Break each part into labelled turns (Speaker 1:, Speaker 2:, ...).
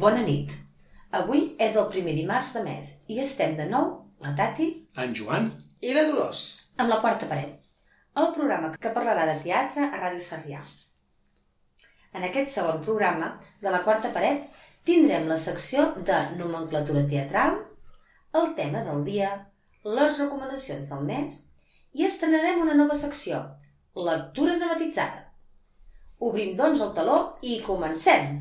Speaker 1: Bona nit. Avui és el primer dimarts de mes i estem de nou, la Tati,
Speaker 2: en Joan
Speaker 3: i la Dolors,
Speaker 1: amb La Quarta Paret, el programa que parlarà de teatre a Ràdio Sarrià. En aquest segon programa de La Quarta Paret tindrem la secció de nomenclatura teatral, el tema del dia, les recomanacions del mes i estrenarem una nova secció, lectura dramatitzada. Obrim doncs el teló i comencem!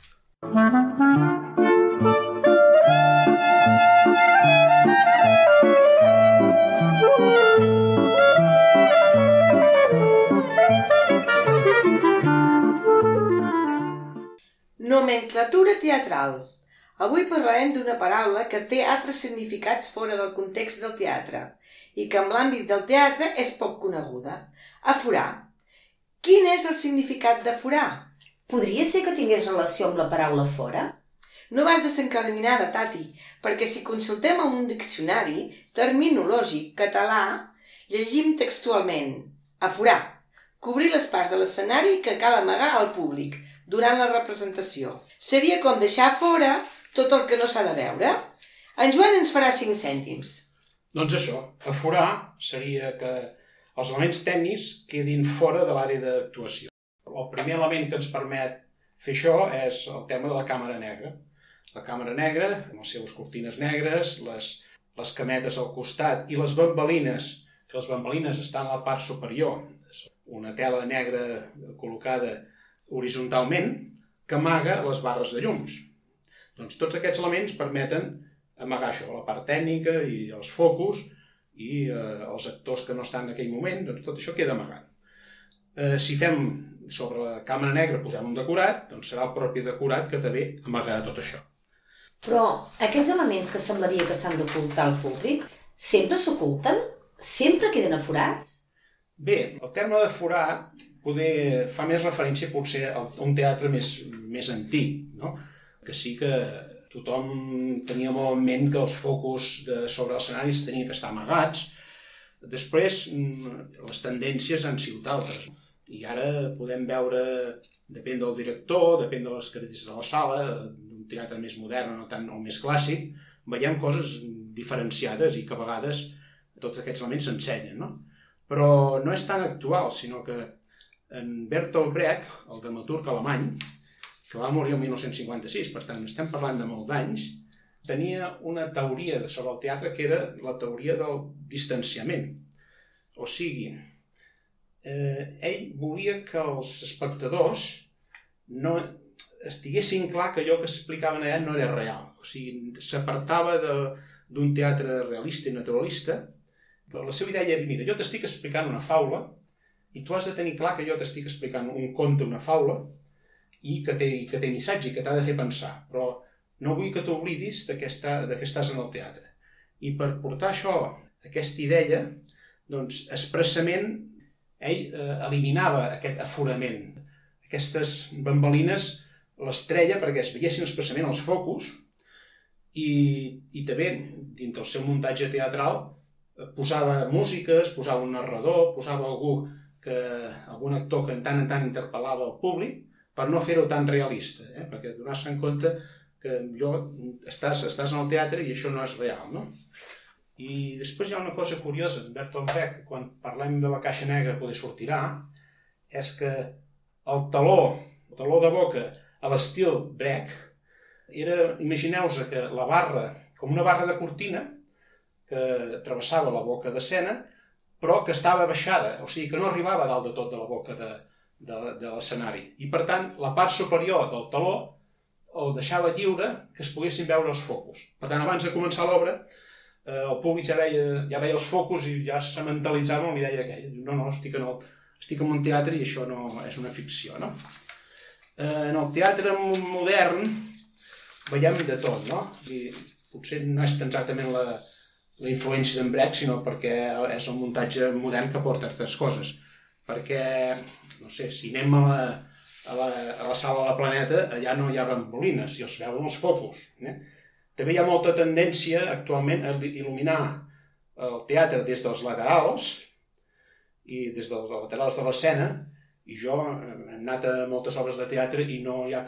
Speaker 3: Nomenclatura teatral. Avui parlarem d'una paraula que té altres significats fora del context del teatre i que en l'àmbit del teatre és poc coneguda. Aforar. Quin és el significat d'aforar?
Speaker 1: Podria ser que tingués relació amb la paraula fora?
Speaker 3: No vas desencaminada, Tati, perquè si consultem en un diccionari terminològic català, llegim textualment: aforar, cobrir les parts de l'escenari que cal amagar al públic durant la representació. Seria com deixar fora tot el que no s'ha de veure? En Joan ens farà 5 cèntims.
Speaker 2: Doncs això, aforar seria que els elements tècnics quedin fora de l'àrea d'actuació. El primer element que ens permet fer això és el tema de la càmera negra. La càmera negra, amb les seves cortines negres, les cametes al costat i les bambalines, que les bambalines estan a la part superior, una tela negra col·locada horitzontalment que amaga les barres de llums. Doncs tots aquests elements permeten amagar això, la part tècnica i els focus i els actors que no estan en aquell moment, doncs tot això queda amagat. Si fem sobre la càmera negra posem un decorat, doncs serà el propi decorat que també amagarà tot això.
Speaker 1: Però aquests elements que semblaria que s'han d'ocultar al públic, sempre s'oculten? Sempre queden aforats?
Speaker 2: Bé, el terme d'aforar poder fa més referència potser a un teatre més antic, no? Que sí que tothom tenia molt en ment que els focus sobre els escenaris tenien que estar amagats. Després, les tendències han sigut altres. I ara podem veure, depèn del director, depèn de les característiques de la sala, d'un teatre més modern o tant o més clàssic, veiem coses diferenciades i que a vegades tots aquests elements s'ensenyen, no? Però no és tan actual, sinó que en Bertolt Brecht, el dramaturg alemany, que va morir el 1956, per tant estem parlant de molts d'anys, tenia una teoria sobre el teatre que era la teoria del distanciament. O sigui, ell volia que els espectadors no estiguessin clar que allò que s'explicaven allà no era real. O sigui, s'apartava d'un teatre realista i naturalista, però la seva idea era, mira, jo t'estic explicant una faula i tu has de tenir clar que jo t'estic explicant un conte, una faula, i que té missatge i que t'ha de fer pensar, però no vull que t'oblidis de que estàs en el teatre. I per portar això, aquesta idea, doncs expressament ell eliminava aquest aforament. Aquestes bambalines les treia perquè es veiessin expressament els focus i també, dintre el seu muntatge teatral, posava músiques, posava un narrador, posava algun actor que en tant interpel·lava el públic per no fer-ho tan realista, perquè donar-se en compte que estàs en el teatre i això no és real, no? I després hi ha una cosa curiosa en Bertolt Brecht, que quan parlem de la caixa negra poder sortirà, és que el taló de boca a l'estil Brecht era, imagineu-vos que la barra, com una barra de cortina, que travessava la boca d'escena, però que estava baixada, o sigui que no arribava a dalt de tot de la boca de l'escenari. I per tant, la part superior del taló el deixava lliure que es poguessin veure els focus. Per tant, abans de començar l'obra, el públic ja veia els focus i ja se mentalitzava amb l'idea aquella. No, estic en un teatre i això no és una ficció, no? En el teatre modern veiem de tot, no? I potser no és exactament la influència d'en Brecht, sinó perquè és el muntatge modern que porta altres coses. Perquè, no sé, si anem a la sala de la Planeta, allà no hi ha bambolines i els veuen els focus. També hi ha molta tendència actualment a il·luminar el teatre des dels laterals i des dels laterals de l'escena, i jo he anat a moltes obres de teatre i no hi ha cap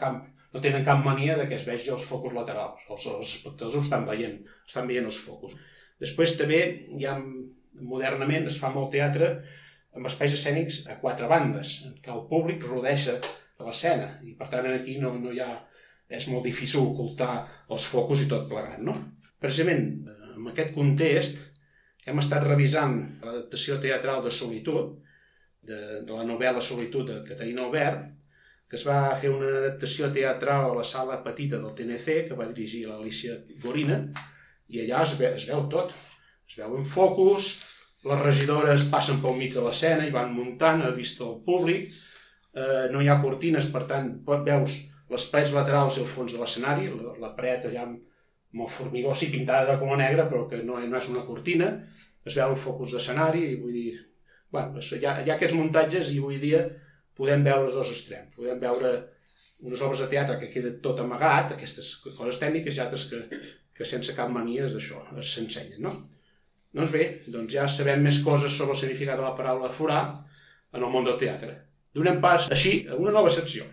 Speaker 2: no tenen cap mania de que es vegi els focus laterals. Els espectadors ho estan veient els focus. Després també, ja modernament, es fa molt teatre amb espais escènics a 4 bandes, en què el públic rodeja l'escena, i per tant aquí no hi ha... és molt difícil ocultar els focus i tot plegat, no? Precisament, en aquest context, hem estat revisant l'adaptació teatral de Solitud, de la novel·la Solitud de Caterina Albert, que es va fer una adaptació teatral a la sala petita del TNC, que va dirigir l'Alicia Gorina, i allà es veu tot. Es veuen focus, les regidores passen pel mig de l'escena i van muntant a vista del públic, no hi ha cortines, per tant, veus les parets laterals i el fons de l'escenari, la paret allà amb el formigó sí pintada de color negre, però que no és una cortina, es veuen focus d'escenari, i vull dir... Bueno, hi ha aquests muntatges i avui dia podem veure els dos extrems. Podem veure unes obres de teatre que queda tot amagat, aquestes coses tècniques, i altres que sense cap mania d'això s'ensenyen, no? Doncs bé, ja sabem més coses sobre el significat de la paraula forar en el món del teatre. Donem pas, així, a una nova secció.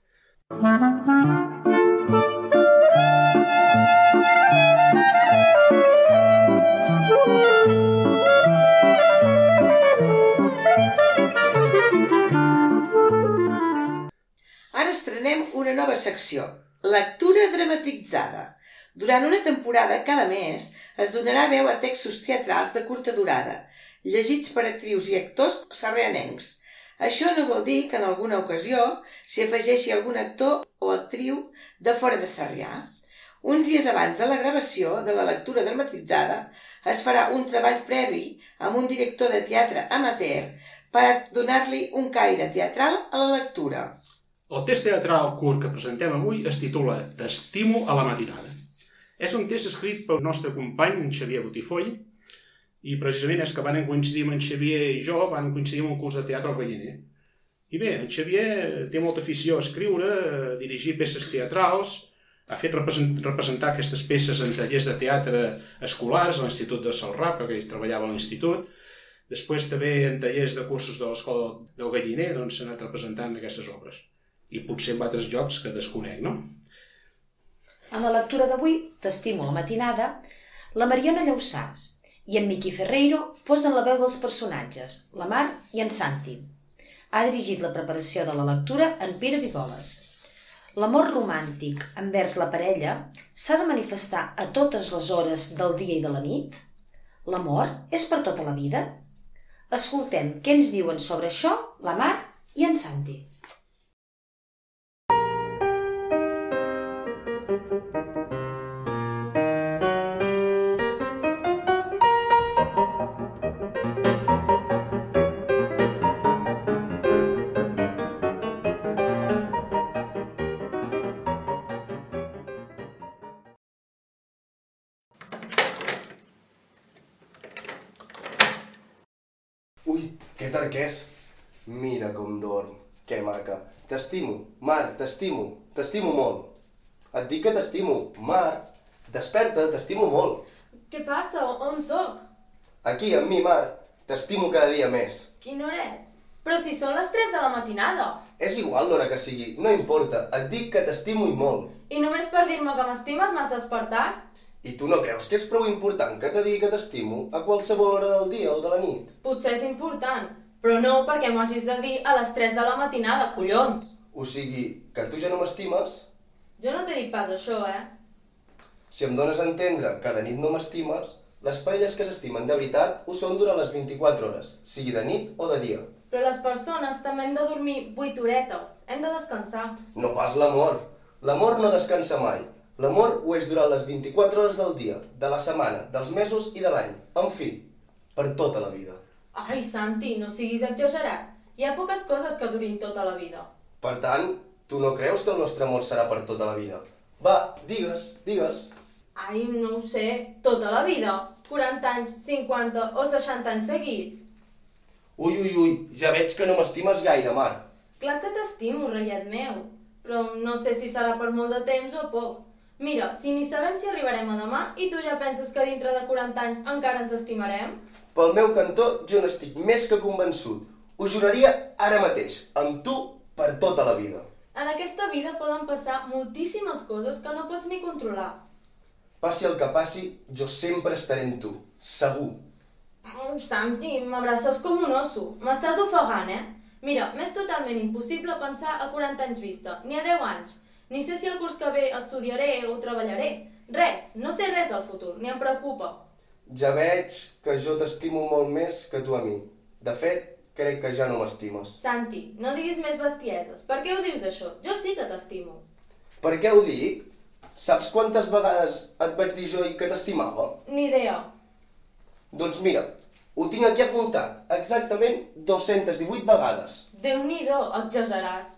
Speaker 3: Ara estrenem una nova secció, lectura dramatitzada. Durant una temporada, cada mes, es donarà veu a textos teatrals de curta durada, llegits per actrius i actors sarrianencs. Això no vol dir que en alguna ocasió s'hi afegeixi algun actor o actriu de fora de Sarrià. Uns dies abans de la gravació de la lectura dramatitzada es farà un treball previ amb un director de teatre amateur per donar-li un caire teatral a la lectura.
Speaker 2: El text teatral curt que presentem avui es titula T'estimo a la matinada. És un text escrit pel nostre company, en Xavier Botifoll, i precisament és que van coincidir amb en Xavier i jo, van coincidir en un curs de teatre al Galliner. I bé, en Xavier té molta afició a escriure, a dirigir peces teatrals, ha fet representar aquestes peces en tallers de teatre escolars a l'Institut de Celrà, perquè ell treballava a l'Institut. Després també en tallers de cursos de l'Escola del Galliner s'ha anat representant aquestes obres. I potser en altres llocs que desconec, no?
Speaker 1: En la lectura d'avui, T'estimo a la matinada, la Mariona Llausàs i en Miqui Ferreiro posen la veu dels personatges, la Mar i en Santi. Ha dirigit la preparació de la lectura en Pere Vigoles. L'amor romàntic envers la parella s'ha de manifestar a totes les hores del dia i de la nit? L'amor és per tota la vida? Escoltem què ens diuen sobre això la Mar i en Santi.
Speaker 4: Ui, que tarqués! Mira com dorm, que maca. T'estimo, Mar, t'estimo molt. Et dic que t'estimo, Mar. Desperta, t'estimo molt.
Speaker 5: Què passa? On sóc?
Speaker 4: Aquí, amb mi, Mar. T'estimo cada dia més.
Speaker 5: Quina hora és? Però si són les 3 de la matinada.
Speaker 4: És igual l'hora que sigui, no importa. Et dic que t'estimo i molt.
Speaker 5: I només per dir-me que m'estimes m'has despertat?
Speaker 4: I tu no creus que és prou important que te digui que t'estimo a qualsevol hora del dia o de la nit?
Speaker 5: Potser és important, però no perquè m'ho hagis de dir a les 3 de la matinada, collons.
Speaker 4: O sigui, que tu ja no m'estimes?
Speaker 5: Jo no t'he dit pas això,
Speaker 4: Si em dones a entendre que de nit no m'estimes, les parelles que s'estimen de veritat ho són durant les 24 hores, sigui de nit o de dia.
Speaker 5: Però les persones també hem de dormir 8 horetes. Hem de descansar.
Speaker 4: No pas l'amor. L'amor no descansa mai. L'amor ho és durant les 24 hores del dia, de la setmana, dels mesos i de l'any. En fi, per tota la vida.
Speaker 5: Ai, Santi, no siguis exagerat. Hi ha poques coses que durin tota la vida.
Speaker 4: Per tant, tu no creus que el nostre amor serà per tota la vida? Va, digues.
Speaker 5: Ai, no ho sé, tota la vida. 40 anys, 50 o 60 anys seguits.
Speaker 4: Ui, ja veig que no m'estimes gaire, Mar.
Speaker 5: Clar que t'estimo, reiet meu. Però no sé si serà per molt de temps o poc. Mira, si ni sabem si arribarem a demà i tu ja penses que dintre de 40 anys encara ens estimarem?
Speaker 4: Pel meu cantó, jo n'estic més que convençut. Ho juraria ara mateix, amb tu, per tota la vida.
Speaker 5: En aquesta vida poden passar moltíssimes coses que no pots ni controlar.
Speaker 4: Passi el que passi, jo sempre estaré amb tu, segur.
Speaker 5: Santi, m'abraces com un osso. M'estàs ofegant, Mira, m'és totalment impossible pensar a 40 anys vista, ni a 10 anys. Ni sé si el curs que ve estudiaré o treballaré. Res, no sé res del futur, ni em preocupa.
Speaker 4: Ja veig que jo t'estimo molt més que tu a mi. De fet, crec que ja no m'estimes.
Speaker 5: Santi, no diguis més bestieses. Per què ho dius, això? Jo sí que t'estimo.
Speaker 4: Per què ho dic? Saps quantes vegades et vaig dir jo que t'estimava?
Speaker 5: Ni idea.
Speaker 4: Doncs mira, ho tinc aquí apuntat, exactament 218 vegades.
Speaker 5: Déu-n'hi-do, exagerat.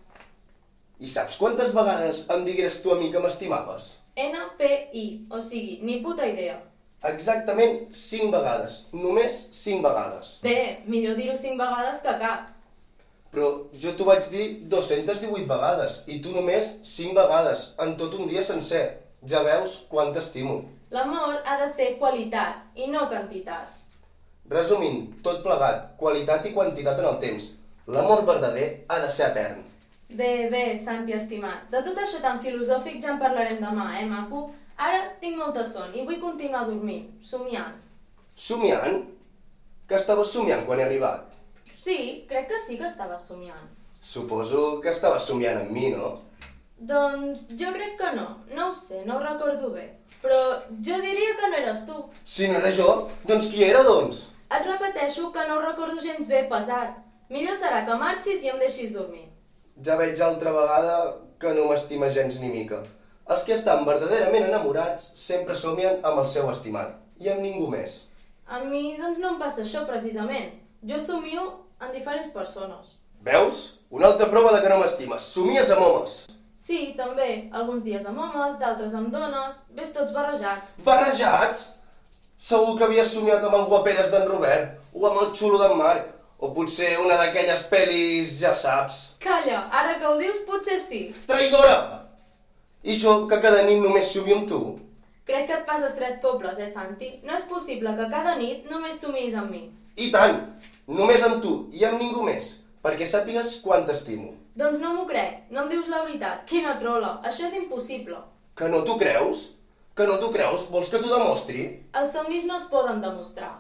Speaker 4: I saps quantes vegades em digueres tu a mi que m'estimaves?
Speaker 5: NPI, o sigui, ni puta idea.
Speaker 4: Exactament 5 vegades, només 5 vegades.
Speaker 5: Bé, millor dir-ho 5 vegades que cap.
Speaker 4: Però jo t'ho vaig dir 218 vegades i tu només 5 vegades, en tot un dia sencer. Ja veus quant t'estimo.
Speaker 5: L'amor ha de ser qualitat i no quantitat.
Speaker 4: Resumint, tot plegat, qualitat i quantitat en el temps. L'amor verdader ha de ser etern.
Speaker 5: Bé, Santi estimat. De tot això tan filosòfic ja en parlarem demà, maco? Ara tinc molta son i vull continuar dormint, somiant.
Speaker 4: Somiant? Que estaves somiant quan he arribat?
Speaker 5: Sí, crec que sí que estava somiant.
Speaker 4: Suposo que estaves somiant amb mi, no?
Speaker 5: Doncs jo crec que no. No ho sé, no ho recordo bé. Però jo diria que no eres tu.
Speaker 4: Si no era jo, doncs qui era, doncs?
Speaker 5: Et repeteixo que no ho recordo gens bé, pesat. Millor serà que marxis i em deixis dormir.
Speaker 4: Ja veig altra vegada que no m'estima gens ni mica. Els que estan verdaderament enamorats sempre somien amb el seu estimat, i amb ningú més.
Speaker 5: A mi, doncs, no em passa això, precisament. Jo somio en diferents persones.
Speaker 4: Veus? Una altra prova de que no m'estimes. Somies amb homes.
Speaker 5: Sí, també. Alguns dies amb homes, d'altres amb dones. Ves tots barrejats.
Speaker 4: Barrejats? Segur que havies somiat amb el guaperes d'en Robert, o amb el xulo d'en Marc, o potser una d'aquelles pel·lis, ja saps.
Speaker 5: Calla, ara que ho dius, potser sí.
Speaker 4: Traïdora! I jo, que cada nit només somio amb tu?
Speaker 5: Crec que et passes 3 pobles, Santi? No és possible que cada nit només somiïs amb mi.
Speaker 4: I tant! Només amb tu i amb ningú més, perquè sàpigues quant t'estimo.
Speaker 5: Doncs no m'ho crec, no em dius la veritat. Quina trola, això és impossible.
Speaker 4: Que no t'ho creus? Que no t'ho creus? Vols que t'ho demostri?
Speaker 5: Els somnis no es poden demostrar.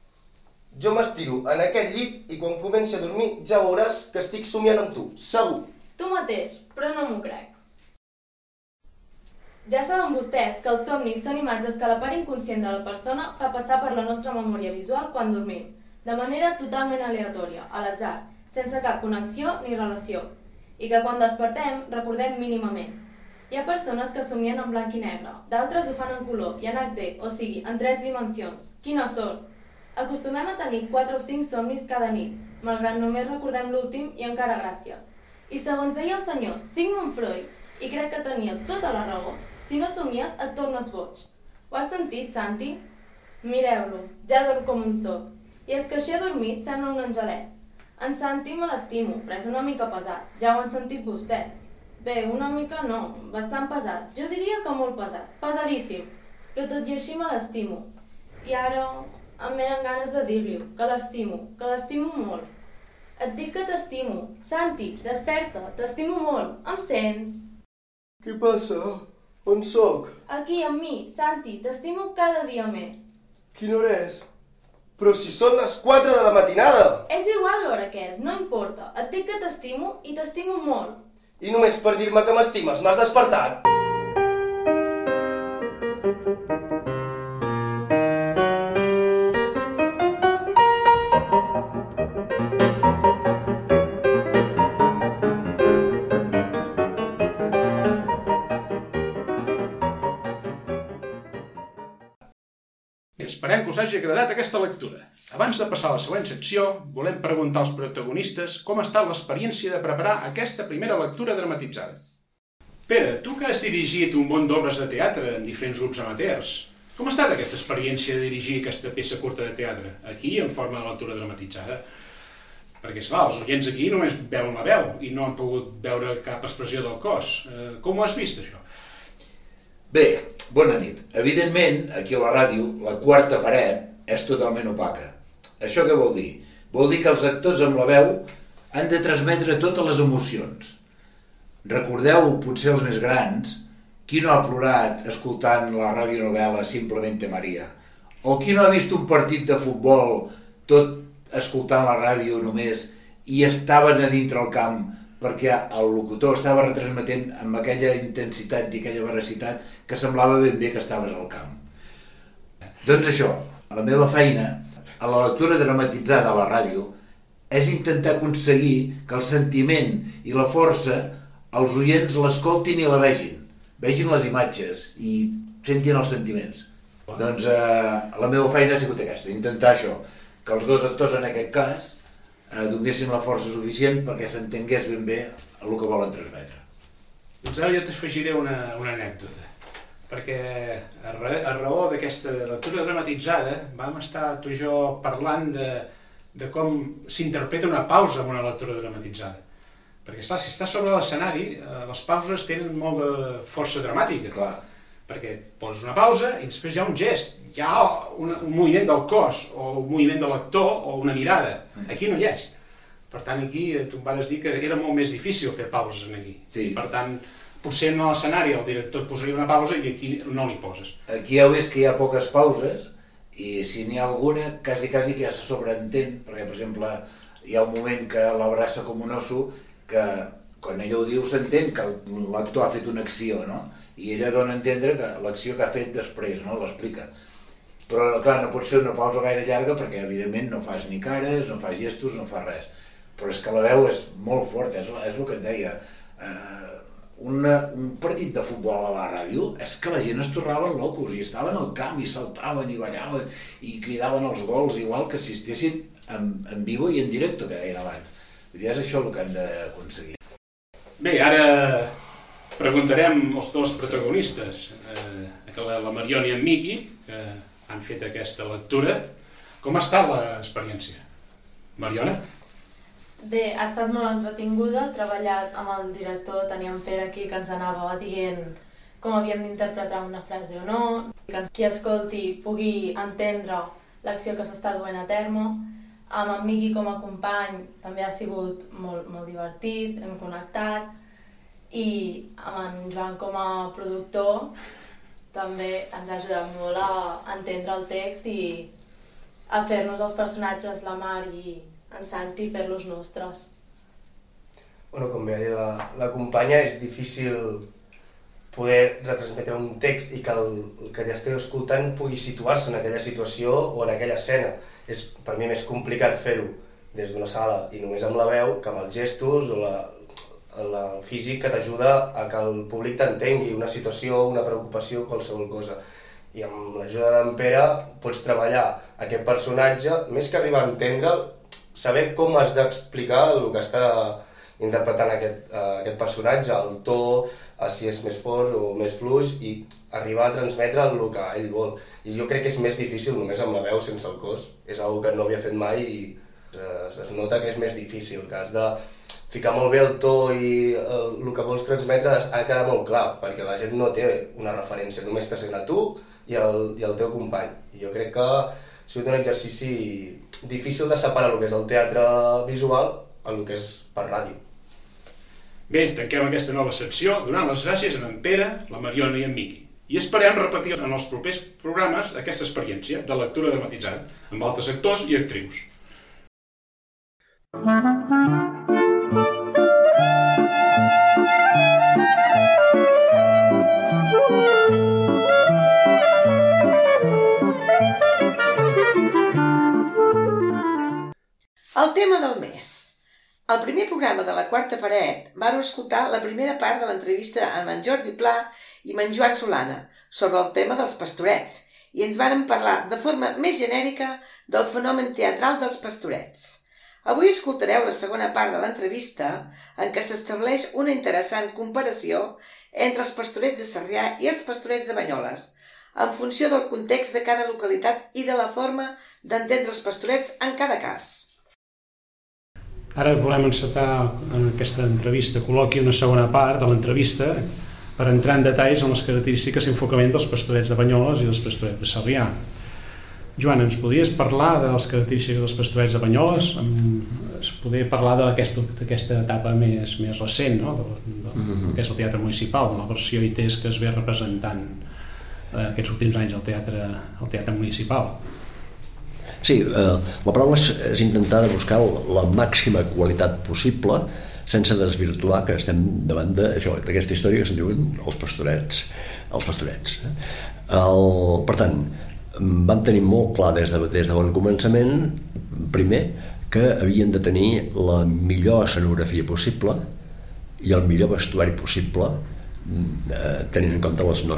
Speaker 4: Jo m'estiro en aquest llit i quan comenci a dormir ja veuràs que estic somiant amb tu, segur.
Speaker 5: Tu mateix, però no m'ho crec. Ja saben vostès que els somnis són imatges que la part inconscient de la persona fa passar per la nostra memòria visual quan dormim, de manera totalment aleatòria, a l'atzar, sense cap connexió ni relació, i que quan despertem recordem mínimament. Hi ha persones que somien en blanc i negre, d'altres ho fan en color i en HD, o sigui, en 3 dimensions. Quina sort! Acostumem a tenir 4 o 5 somnis cada nit, malgrat només recordem l'últim i encara gràcies. I segons deia el senyor Sigmund Freud, i crec que tenia tota la raó, si no somies et tornes boig. Ho has sentit, Santi? Mireu-lo, ja dorm com un soc. I és que així adormit sembla un angelet. En Santi me l'estimo, però és una mica pesat. Ja ho han sentit vostès. Bé, una mica no, bastant pesat. Jo diria que molt pesat, pesadíssim. Però tot i així me l'estimo. I ara em venen ganes de dir-li que l'estimo molt. Et dic que t'estimo. Santi, desperta, t'estimo molt. Em sents?
Speaker 4: Què passa? On sóc?
Speaker 5: Aquí, amb mi. Santi, t'estimo cada dia més.
Speaker 4: Quina hora és? Però si són les 4 de la matinada!
Speaker 5: És igual l'hora que és, no importa. Et dic que t'estimo i t'estimo molt.
Speaker 4: I només per dir-me que m'estimes m'has despertat?
Speaker 2: Esperem que us hagi agradat aquesta lectura. Abans de passar a la següent secció, volem preguntar als protagonistes com ha estat l'experiència de preparar aquesta primera lectura dramatitzada. Pere, tu que has dirigit un munt d'obres de teatre en diferents grups amateurs, com ha estat aquesta experiència de dirigir aquesta peça curta de teatre, aquí en forma de lectura dramatitzada? Perquè, esclar, els oients aquí només veuen la veu i no han pogut veure cap expressió del cos. Com ho has vist, això?
Speaker 6: Bé, bona nit. Evidentment, aquí a la ràdio, la quarta paret és totalment opaca. Això què vol dir? Vol dir que els actors amb la veu han de transmetre totes les emocions. recordeu, potser els més grans, qui no ha plorat escoltant la radionovel·la Simplemente María? O qui no ha vist un partit de futbol tot escoltant la ràdio només i estaven a dintre el camp perquè el locutor estava retransmetent amb aquella intensitat i aquella veracitat que semblava ben bé que estaves al camp. Doncs això, la meva feina, a la lectura dramatitzada a la ràdio, és intentar aconseguir que el sentiment i la força els oients l'escoltin i la vegin les imatges i sentin els sentiments. Doncs la meva feina ha sigut aquesta, intentar això, que els dos actors en aquest cas donessin la força suficient perquè s'entengués ben bé el que volen transmetre.
Speaker 2: Doncs ara jo t'afegiré una anècdota, perquè a raó d'aquesta lectura dramatitzada vam estar tu i jo parlant de com s'interpreta una pausa en una lectura dramatitzada. Perquè, esclar, si estàs sobre l'escenari, les pauses tenen molt de força dramàtica.
Speaker 6: Clar.
Speaker 2: Perquè poses una pausa i després hi ha un gest, hi ha un moviment del cos, o un moviment de l'actor, o una mirada. Aquí no hi és. Per tant, aquí tu em vas dir que era molt més difícil fer pauses aquí.
Speaker 6: Sí.
Speaker 2: Per tant, potser en l'escenari el director et posaria una pausa i aquí no li poses.
Speaker 6: Aquí heu vist que hi ha poques pauses i si n'hi ha alguna, quasi que ja se sobreentén, perquè, per exemple, hi ha un moment que l'abraça com un osso que quan ella ho diu s'entén que l'actor ha fet una acció, no? I ella dona a entendre que l'acció que ha fet després, no? L'explica. Però, clar, no pots fer una pausa gaire llarga perquè, evidentment, no fas ni cares, no fas gestos, no fas res. Però és que la veu és molt forta, és el que et deia. Un partit de futbol a la ràdio és que la gent es tornaven locos i estaven al camp i saltaven i ballaven i cridaven els gols igual que si estessin en vivo i en directe, que deien abans. Vull dir, és això el que hem d'aconseguir.
Speaker 2: Bé, ara preguntarem als dos protagonistes, la Mariona i en Miqui, que han fet aquesta lectura. Com ha estat l'experiència? Mariona?
Speaker 5: Bé, ha estat molt entretinguda, he treballat amb el director, teníem Pere aquí, que ens anava dient com havíem d'interpretar una frase o no, que qui escolti pugui entendre l'acció que s'està duent a terme. Amb en Miqui com a company també ha sigut molt divertit, hem connectat, i amb en Joan com a productor també ens ha ajudat molt a entendre el text i a fer-nos els personatges, la Mar i en Santi, fer-los nostres.
Speaker 4: Bueno, com bé ha dit la companya, és difícil poder retransmetre un text i que el que t'esteu escoltant pugui situar-se en aquella situació o en aquella escena. És per mi més complicat fer-ho des d'una sala i només amb la veu que amb els gestos o el físic que t'ajuda a que el públic t'entengui una situació, una preocupació, qualsevol cosa. I amb l'ajuda d'en Pere pots treballar aquest personatge, més que arribar a entendre'l, saber com has d'explicar el que està interpretant aquest personatge, el to, si és més fort o més fluix, i arribar a transmetre el que ell vol. I jo crec que és més difícil només amb la veu sense el cos. És una cosa que no havia fet mai i es nota que és més difícil, que has de ficar molt bé el to i el que vols transmetre ha de quedar molt clar, perquè la gent no té una referència, només te sent a tu i el teu company. I jo crec que ha sigut un exercici difícil de separar el que és el teatre visual del que és per ràdio.
Speaker 2: Bé, tanquem aquesta nova secció donant les gràcies a en Pere, la Mariona i en Miqui. I esperem repetir en els propers programes aquesta experiència de lectura dramatitzada amb altres actors i actrius.
Speaker 3: El tema del mes. Al primer programa de La Quarta Paret vàreu escoltar la primera part de l'entrevista amb en Jordi Pla i amb en Joan Solana sobre el tema dels pastorets i ens varen parlar de forma més genèrica del fenomen teatral dels pastorets. Avui escoltareu la segona part de l'entrevista en què s'estableix una interessant comparació entre els pastorets de Sarrià i els pastorets de Banyoles, en funció del context de cada localitat i de la forma d'entendre els pastorets en cada cas.
Speaker 2: Ara volem encetar en aquesta entrevista, col·loqui una segona part de l'entrevista per entrar en detalls en les característiques i enfocament dels pastorets de Banyoles i dels pastorets de Sarrià. Joan, ens podries parlar de les característiques dels pastorets de Banyoles? poder parlar d'aquesta etapa més recent, no? Que és el teatre municipal, de la versió ITES que es ve representant aquests últims anys al teatre municipal.
Speaker 7: Sí, la paraula és intentar buscar la màxima qualitat possible sense desvirtuar que estem davant d'aquesta història que se'n diuen els pastorets. Per tant, vam tenir molt clar des de bon començament, primer, que havien de tenir la millor escenografia possible i el millor vestuari possible, tenint en compte els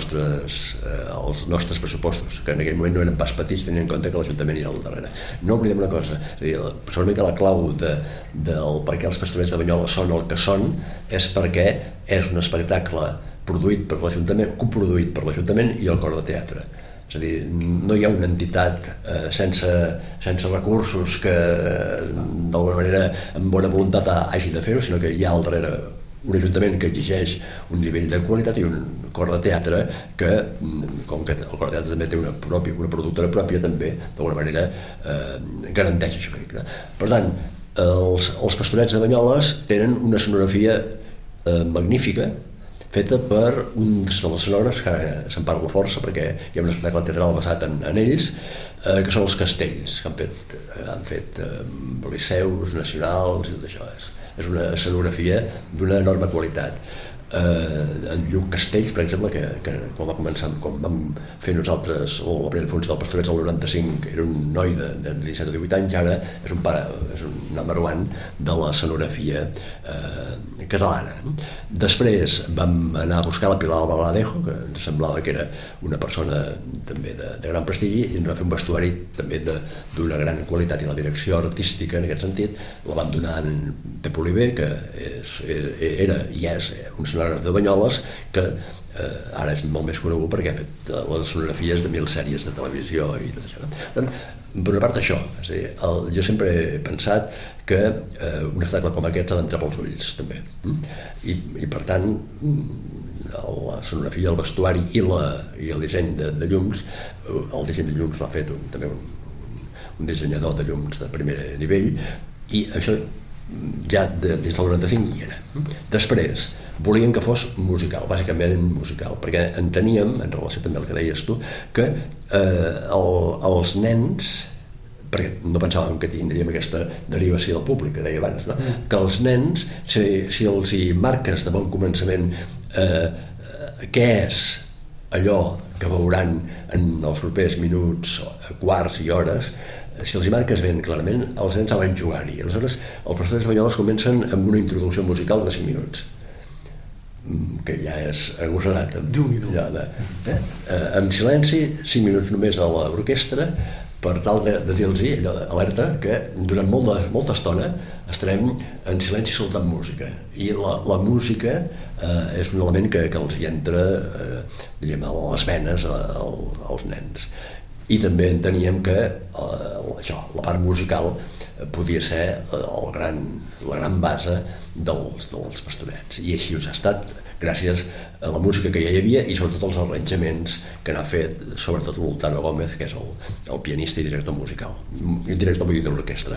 Speaker 7: nostres pressupostos, que en aquell moment no eren pas petits, tenint en compte que l'Ajuntament era al darrere. No oblidem una cosa, és a dir, segurament que la clau del per què els pastorets de Banyoles són el que són és perquè és un espectacle produït per l'Ajuntament, coproduït per l'Ajuntament i el cor de teatre. És a dir, no hi ha una entitat sense recursos que d'alguna manera amb bona voluntat hagi de fer-ho, sinó que hi ha al darrere un ajuntament que exigeix un nivell de qualitat i un cor de teatre que, com que el cor de teatre també té una productora pròpia, també d'alguna manera garanteix això que dic. Per tant, els pastorets de Banyoles tenen una escenografia magnífica, feta per uns dels escenògrafs que ara se'n parla força perquè hi ha un espectacle teatral basat en ells, que són els castells, que han fet liceus nacionals i tot això. És una escenografia d'una enorme qualitat. En Lluc Castells, per exemple, que quan vam fer nosaltres la primera funció del Pastorets el 95, era un noi de 17 o 18 anys, ara és un number one de l'escenografia catalana. Després vam anar a buscar la Pilar Albaladejo, que ens semblava que era una persona també de gran prestigi, i ens va fer un vestuari també d'una gran qualitat, i la direcció artística en aquest sentit la vam donar a en Pep Oliver, que era i és un escenògraf de Banyoles, que ara és molt més conegut perquè ha fet les escenografies de 1000 sèries de televisió i tot això. Per una part això, és a dir, jo sempre he pensat que un espectacle com aquest ha d'entrar pels ulls també, i per tant l'escenografia, el vestuari i el disseny de llums, el disseny de llums l'ha fet també un dissenyador de llums de primer nivell, i això ja des del 95 hi era. Després volien que fos musical, bàsicament musical, perquè enteníem, en relació també al que deies tu, que els nens, perquè no pensàvem que tindríem aquesta derivació del públic que deia abans, no? Que els nens, si els hi marques de bon començament què és allò que veuran en els propers minuts, quarts i hores, si els hi marques ben clarament, els nens saben jugar-hi. Aleshores, els Pastorets de Banyoles comencen amb una introducció musical de 5 minuts, que ja és agosarat. En silenci, 5 minuts només a l'orquestra, per tal de dir-los alerta que durant molta estona estarem en silenci soltant música, i la música és un element que els hi entra a les venes als nens. I també enteníem que la part musical podia ser la gran base dels Pastorets, i així ha estat gràcies a la música que ja hi havia i sobretot als arranjaments que n'ha fet sobretot l'Oltano Gómez, que és el pianista i director musical, i el director de l'orquestra.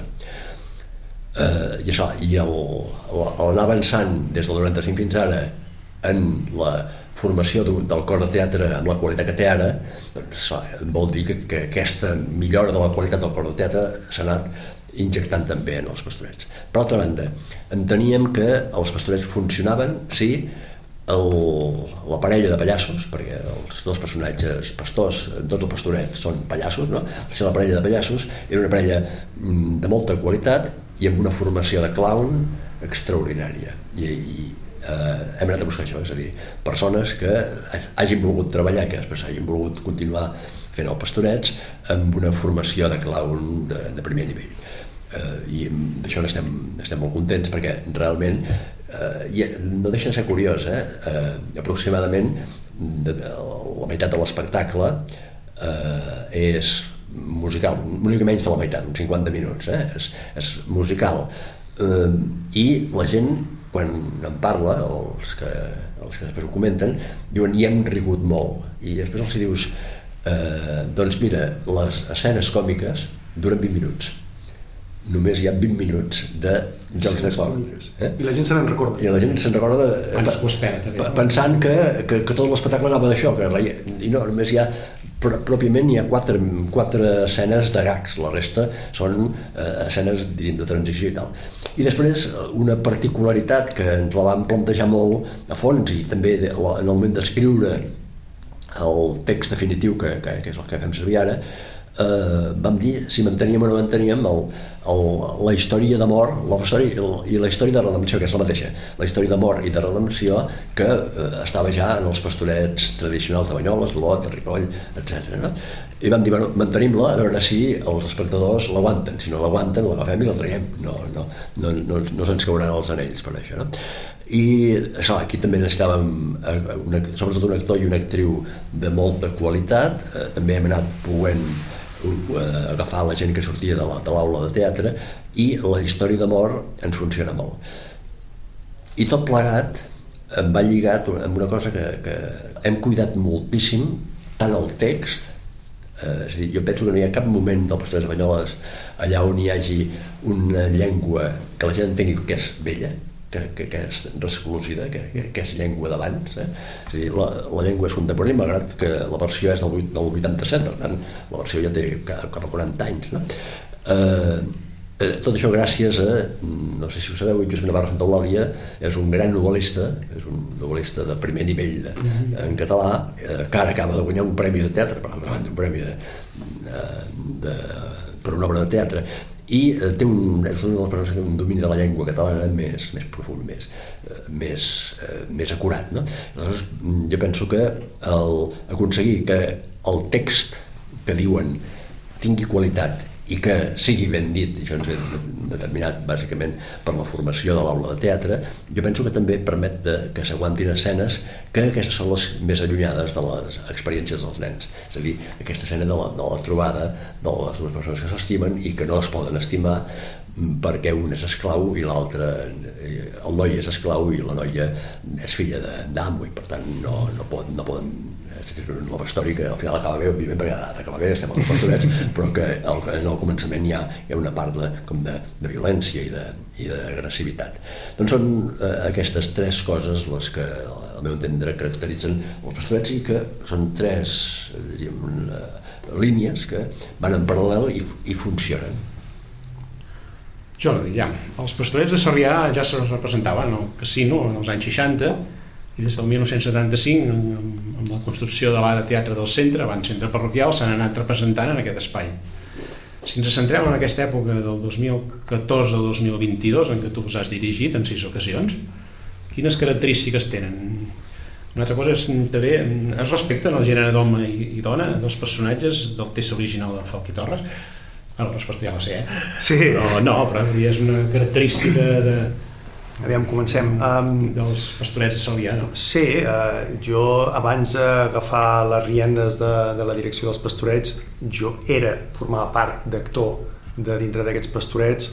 Speaker 7: I això, i l'anar avançant des del 95 fins ara en la formació del cor de teatre amb la qualitat que té ara, doncs vol dir que aquesta millora de la qualitat del cor de teatre s'ha anat injectant també en els Pastorets. Per altra banda, enteníem que els Pastorets funcionaven si la parella de pallassos, perquè els dos personatges pastors, tots els Pastorets són pallassos, no? Si la parella de pallassos era una parella de molta qualitat i amb una formació de clown extraordinària, i hem anat a buscar això, és a dir, persones que hagin volgut treballar, que després hagin volgut continuar fent els Pastorets amb una formació de clown de primer nivell, i d'això estem molt contents, perquè realment no deixa de ser curiós, aproximadament la meitat de l'espectacle és musical, una mica menys de la meitat, uns 50 minuts, és musical, i la gent, quan en parla, els que després ho comenten, diuen hi hem rigut molt, i després els dius doncs mira, les escenes còmiques duren 20 minuts només hi ha 20 minuts de jocs de cor.
Speaker 8: I la gent se n'en recorda.
Speaker 7: I la gent se'n recorda
Speaker 2: S'ho espera, també.
Speaker 7: pensant que tot l'espectacle anava d'això, i no, només hi ha pròpiament hi ha quatre escenes de gags, la resta són escenes, diríem, de transició i tal. I després una particularitat que ens la vam plantejar molt a fons, i també en el moment d'escriure el text definitiu, que és el que fem servir ara, vam dir si manteníem o no manteníem la història d'amor, i la història de redempció, que és la mateixa, la història d'amor i de redempció que estava ja en els pastorets tradicionals de Banyoles, d'Olot, de Ripoll, etc. No? I vam dir, bueno, mantenim-la, a veure si els espectadors l'aguanten. Si no l'aguanten, l'agafem i la traiem. No se'ns cauran els anells per això. No? I això, aquí també necessitàvem sobretot un actor i una actriu de molta qualitat. També hem anat poent agafar la gent que sortia de l'aula de teatre, i la història d'amor ens funciona molt. I tot plegat em va lligat amb una cosa que hem cuidat moltíssim, tant el text, és a dir, jo penso que no hi ha cap moment del Pastorets de Banyoles allà on hi hagi una llengua que la gent entengui que és vella, que és resclosida, que és llengua d'abans. És a dir, la llengua és contemporània, malgrat que la versió és del 87, per tant, la versió ja té cap a 40 anys. No? Tot això gràcies a, no sé si ho sabeu, Josep Navarro Santaeulàlia és un gran novel·lista, és un novel·lista de primer nivell en català, que ara acaba de guanyar un premi de teatre, un premi per una obra de teatre, i és una de les persones que té un domini de la llengua catalana més profund, més acurat. No? Aleshores, jo penso que aconseguir que el text que diuen tingui qualitat i que sigui ben dit, i això ens ve determinat bàsicament per la formació de l'aula de teatre, jo penso que també permet que s'aguantin escenes que aquestes són les més allunyades de les experiències dels nens. És a dir, aquesta escena de la trobada de les dues persones que s'estimen i que no es poden estimar perquè un és esclau i l'altre, el noi és esclau i la noia és filla d'amo, i per tant no poden. És una nova història que al final acaba bé, òbviament, perquè ha d'acabar bé, estem als pastorets, però que en el començament hi ha una part de violència i d'agressivitat. Doncs són aquestes tres coses les que, al meu entendre, caracteritzen els pastorets, i que són tres, diríem, línies que van en paral·lel i funcionen.
Speaker 2: Jordi, ja, els pastorets de Sarrià ja se representaven al casino en els anys 60, i des del 1975, amb la construcció de l'ara teatre del centre, abans centre parroquial, s'han anat representant en aquest espai. Si ens centrem en aquesta època del 2014 al 2022, en què tu us has dirigit en 6 ocasions, quines característiques tenen? Una altra cosa és també, es respecten el gènere d'home i dona dels personatges del text original de Falc i Torres? La resposta ja la sé,
Speaker 8: Sí.
Speaker 2: Però és una característica
Speaker 8: Aviam, comencem.
Speaker 2: dels pastorets de Sarrià, no?
Speaker 8: Sí, jo abans d'agafar les riendes de la direcció dels pastorets, jo formava part d'actor de dintre d'aquests pastorets,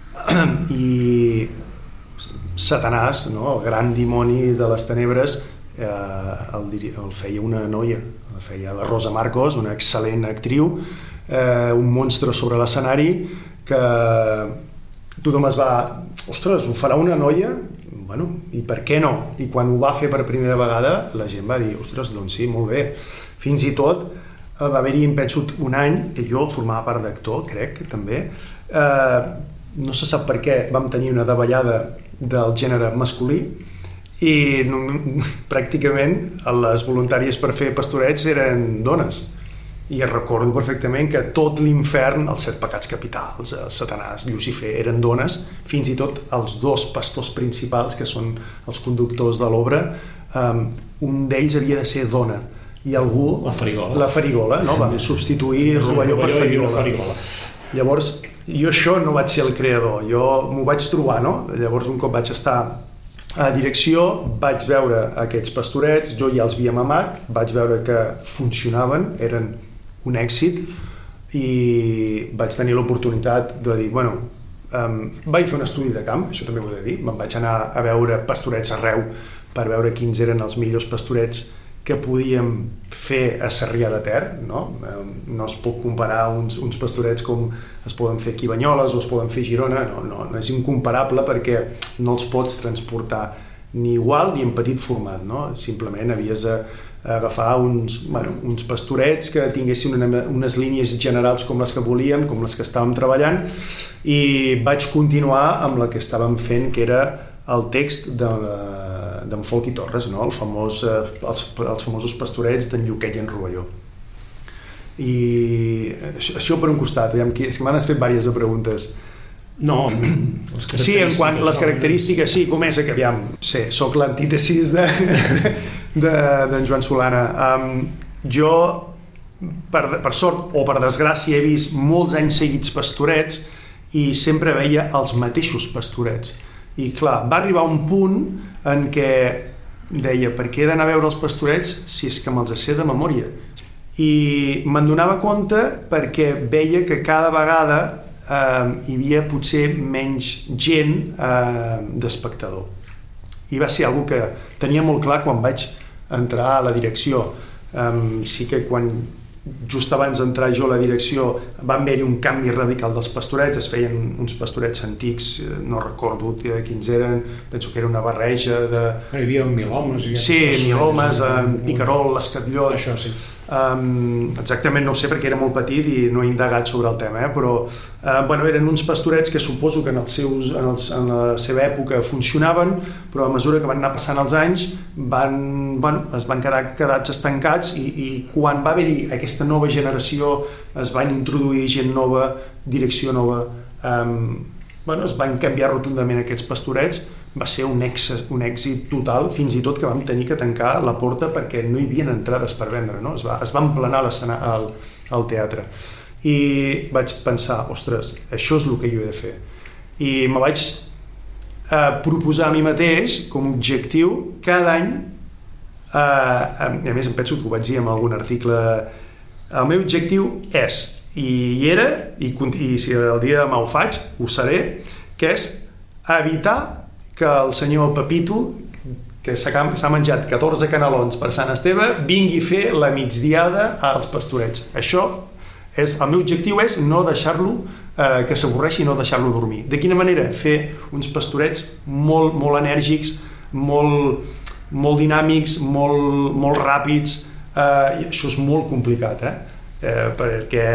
Speaker 8: i Satanàs, no? El gran dimoni de les tenebres, el feia una noia, el feia la Rosa Marcos, una excel·lent actriu, un monstre sobre l'escenari que tothom es va... Ostres, ho farà una noia? Bueno, i per què no? I quan ho va fer per primera vegada, la gent va dir, ostres, doncs sí, molt bé. Fins i tot va haver-hi, em penso, un any que jo formava part d'actor, crec, també. No se sap per què vam tenir una davallada del gènere masculí i pràcticament les voluntàries per fer pastorets eren dones. I recordo perfectament que tot l'infern, els 7 pecats capitals, Satanàs, Llucifer, eren dones, fins i tot els 2 pastors principals, que són els conductors de l'obra, un d'ells havia de ser dona, i algú... La Farigola, no? Vam substituir Rovelló per Farigola. Llavors, jo això no vaig ser el creador, jo m'ho vaig trobar, no? Llavors, un cop vaig estar a direcció, vaig veure aquests pastorets, jo ja els havia mamat, vaig veure que funcionaven, eren un èxit, i vaig tenir l'oportunitat de dir, bueno, vaig fer un estudi de camp, això també ho he de dir, me'n vaig anar a veure pastorets arreu per veure quins eren els millors pastorets que podíem fer a Sarrià de Ter, no? No es pot comparar uns pastorets com es poden fer aquí a Banyoles o es poden fer a Girona, no és incomparable perquè no els pots transportar ni igual ni en petit format, no? Simplement havies d'agafar uns pastorets que tinguessin unes línies generals com les que volíem, com les que estàvem treballant, i vaig continuar amb la que estàvem fent, que era el text d'en Folc i Torres, no? Els famosos pastorets d'en Lluquet i en Rovelló. I això per un costat, és que m'han fet diverses preguntes.
Speaker 2: No,
Speaker 8: sí, en quant a les característiques, sí, com és que aviam, sí, soc l'antítesis d'en Joan Solana. Jo, per sort o per desgràcia, he vist molts anys seguits pastorets i sempre veia els mateixos pastorets. I clar, va arribar un punt en què deia, per què he d'anar a veure els pastorets si és que me'ls sé de memòria? I me'n donava compte perquè veia que cada vegada hi havia potser menys gent d'espectador. I va ser una cosa que tenia molt clar quan vaig entrar a la direcció. Sí que just abans d'entrar jo a la direcció va haver-hi un canvi radical dels pastorets, es feien uns pastorets antics, no recordo quins eren, penso que era una barreja de...
Speaker 2: Hi havia milomes.
Speaker 8: Sí, milomes, picarol, escatllot...
Speaker 2: Això sí.
Speaker 8: Exactament no ho sé perquè era molt petit i no he indagat sobre el tema, però eren uns pastorets que suposo que en la seva època funcionaven, però a mesura que van anar passant els anys es van quedar estancats i quan va haver-hi aquesta nova generació es van introduir gent nova, direcció nova, es van canviar rotundament aquests pastorets. Va ser un èxit total, fins i tot que vam tenir que tancar la porta perquè no hi havia entrades per vendre, no? Es va emplenar al teatre. I vaig pensar, ostres, això és el que jo he de fer. I me vaig proposar a mi mateix com a objectiu cada any, a més em penso que ho vaig dir en algun article, el meu objectiu és, i era, i si el dia de demà ho faig, ho seré, que és evitar que el senyor Pepito, que s'ha menjat 14 canelons per Sant Esteve, vingui a fer la migdiada als pastorets. Això és, el meu objectiu és no deixar-lo que s'avorreixi i no deixar-lo dormir. De quina manera? Fer uns pastorets molt, molt enèrgics, molt dinàmics, molt ràpids. I això és molt complicat, perquè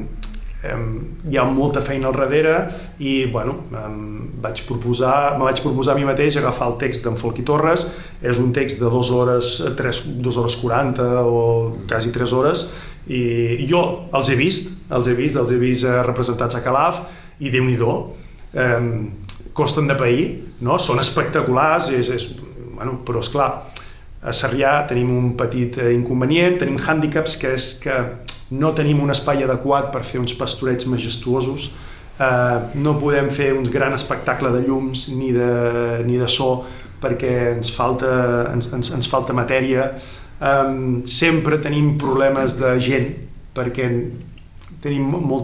Speaker 8: hi ha molta feina al darrere i me vaig proposar a mi mateix agafar el text d'en Folc i Torres. És un text de 2 hores 40 o quasi 3 hores i jo els he vist representats a Calaf i Déu-n'hi-do, costen de pair, no? Són espectaculars, però esclar, a Sarrià tenim un petit inconvenient, tenim hàndicaps, que és que no tenim un espai adequat per fer uns pastorets majestuosos, no podem fer un gran espectacle de llums ni de so perquè ens falta matèria, sempre tenim problemes de gent perquè tenim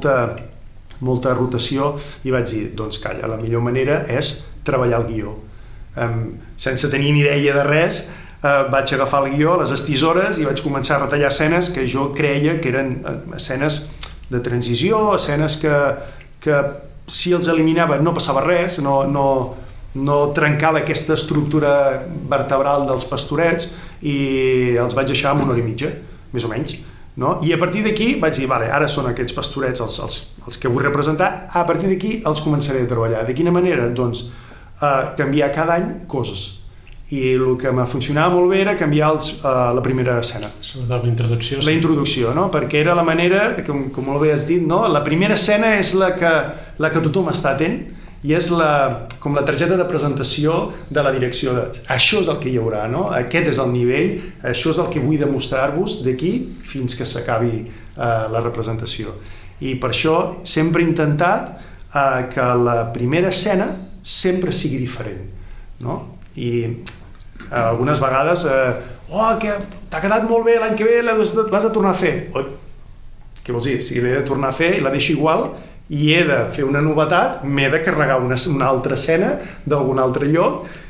Speaker 8: molta rotació i vaig dir, doncs calla, la millor manera és treballar el guió. Sense tenir ni idea de res, vaig agafar el guió, les estisores, i vaig començar a retallar escenes que jo creia que eren escenes de transició, escenes que si els eliminava no passava res, no trencava aquesta estructura vertebral dels pastorets i els vaig deixar en 1 hora i mitja, més o menys. No? I a partir d'aquí vaig dir, vale, ara són aquests pastorets els que vull representar, a partir d'aquí els començaré a treballar. De quina manera? Doncs canviar cada any coses. I el que me funcionava molt bé era canviar la primera escena.
Speaker 2: La introducció.
Speaker 8: La introducció, no? Perquè era la manera, com molt bé has dit, no? La primera escena és la que tothom està atent i és com la targeta de presentació de la direcció. Això és el que hi haurà, no? Aquest és el nivell, això és el que vull demostrar-vos d'aquí fins que s'acabi la representació. I per això sempre he intentat que la primera escena sempre sigui diferent, no? I algunes vegades que t'ha quedat molt bé, l'any que ve l'has de tornar a fer. Què vols dir? Si l'he de tornar a fer i la deixo igual i he de fer una novetat, m'he de carregar una altra escena d'algun altre lloc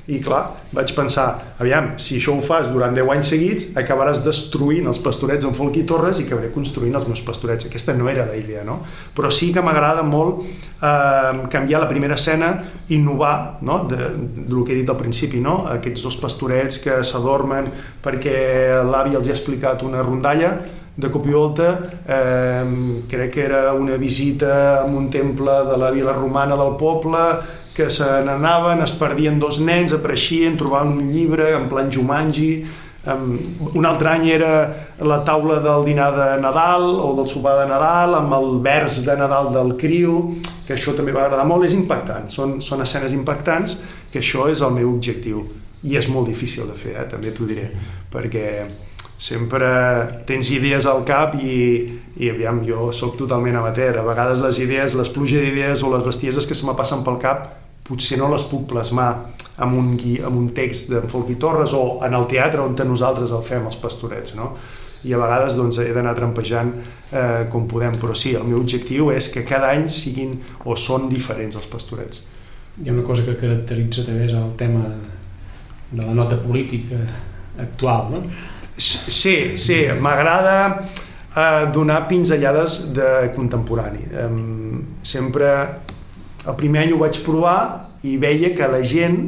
Speaker 8: I clar, vaig pensar, aviam, si això ho fas durant 10 anys seguits, acabaràs destruint els pastorets en Folch i Torres i acabaré construint els meus pastorets. Aquesta no era la idea, no? Però sí que m'agrada molt canviar la primera escena, innovar, no? Del que he dit al principi, no? Aquests dos pastorets que s'adormen perquè l'avi els ha explicat una rondalla. De cop i volta, crec que era una visita a un temple de la vila romana del poble, que se n'anaven, es perdien dos nens, apareixien, trobaven un llibre en plan Jumanji. Un altre any era la taula del dinar de Nadal o del sopar de Nadal amb el vers de Nadal del criu, que això també va agradar molt. És impactant, són escenes impactants, que això és el meu objectiu i és molt difícil de fer, també t'ho diré, perquè sempre tens idees al cap i aviam, jo sóc totalment amateur. A vegades les idees, les pluges d'idees o les bestieses que se me passen pel cap potser no les puc plasmar amb un text de Folch i Torres o en el teatre on nosaltres el fem, els pastorets, no? I a vegades doncs, he d'anar trampejant com podem, però sí, el meu objectiu és que cada any siguin o són diferents els pastorets.
Speaker 9: Hi ha una cosa que caracteritza també és el tema de la nota política actual, no?
Speaker 8: Sí, m'agrada donar pinzellades de contemporani. Sempre, el primer any ho vaig provar i veia que la gent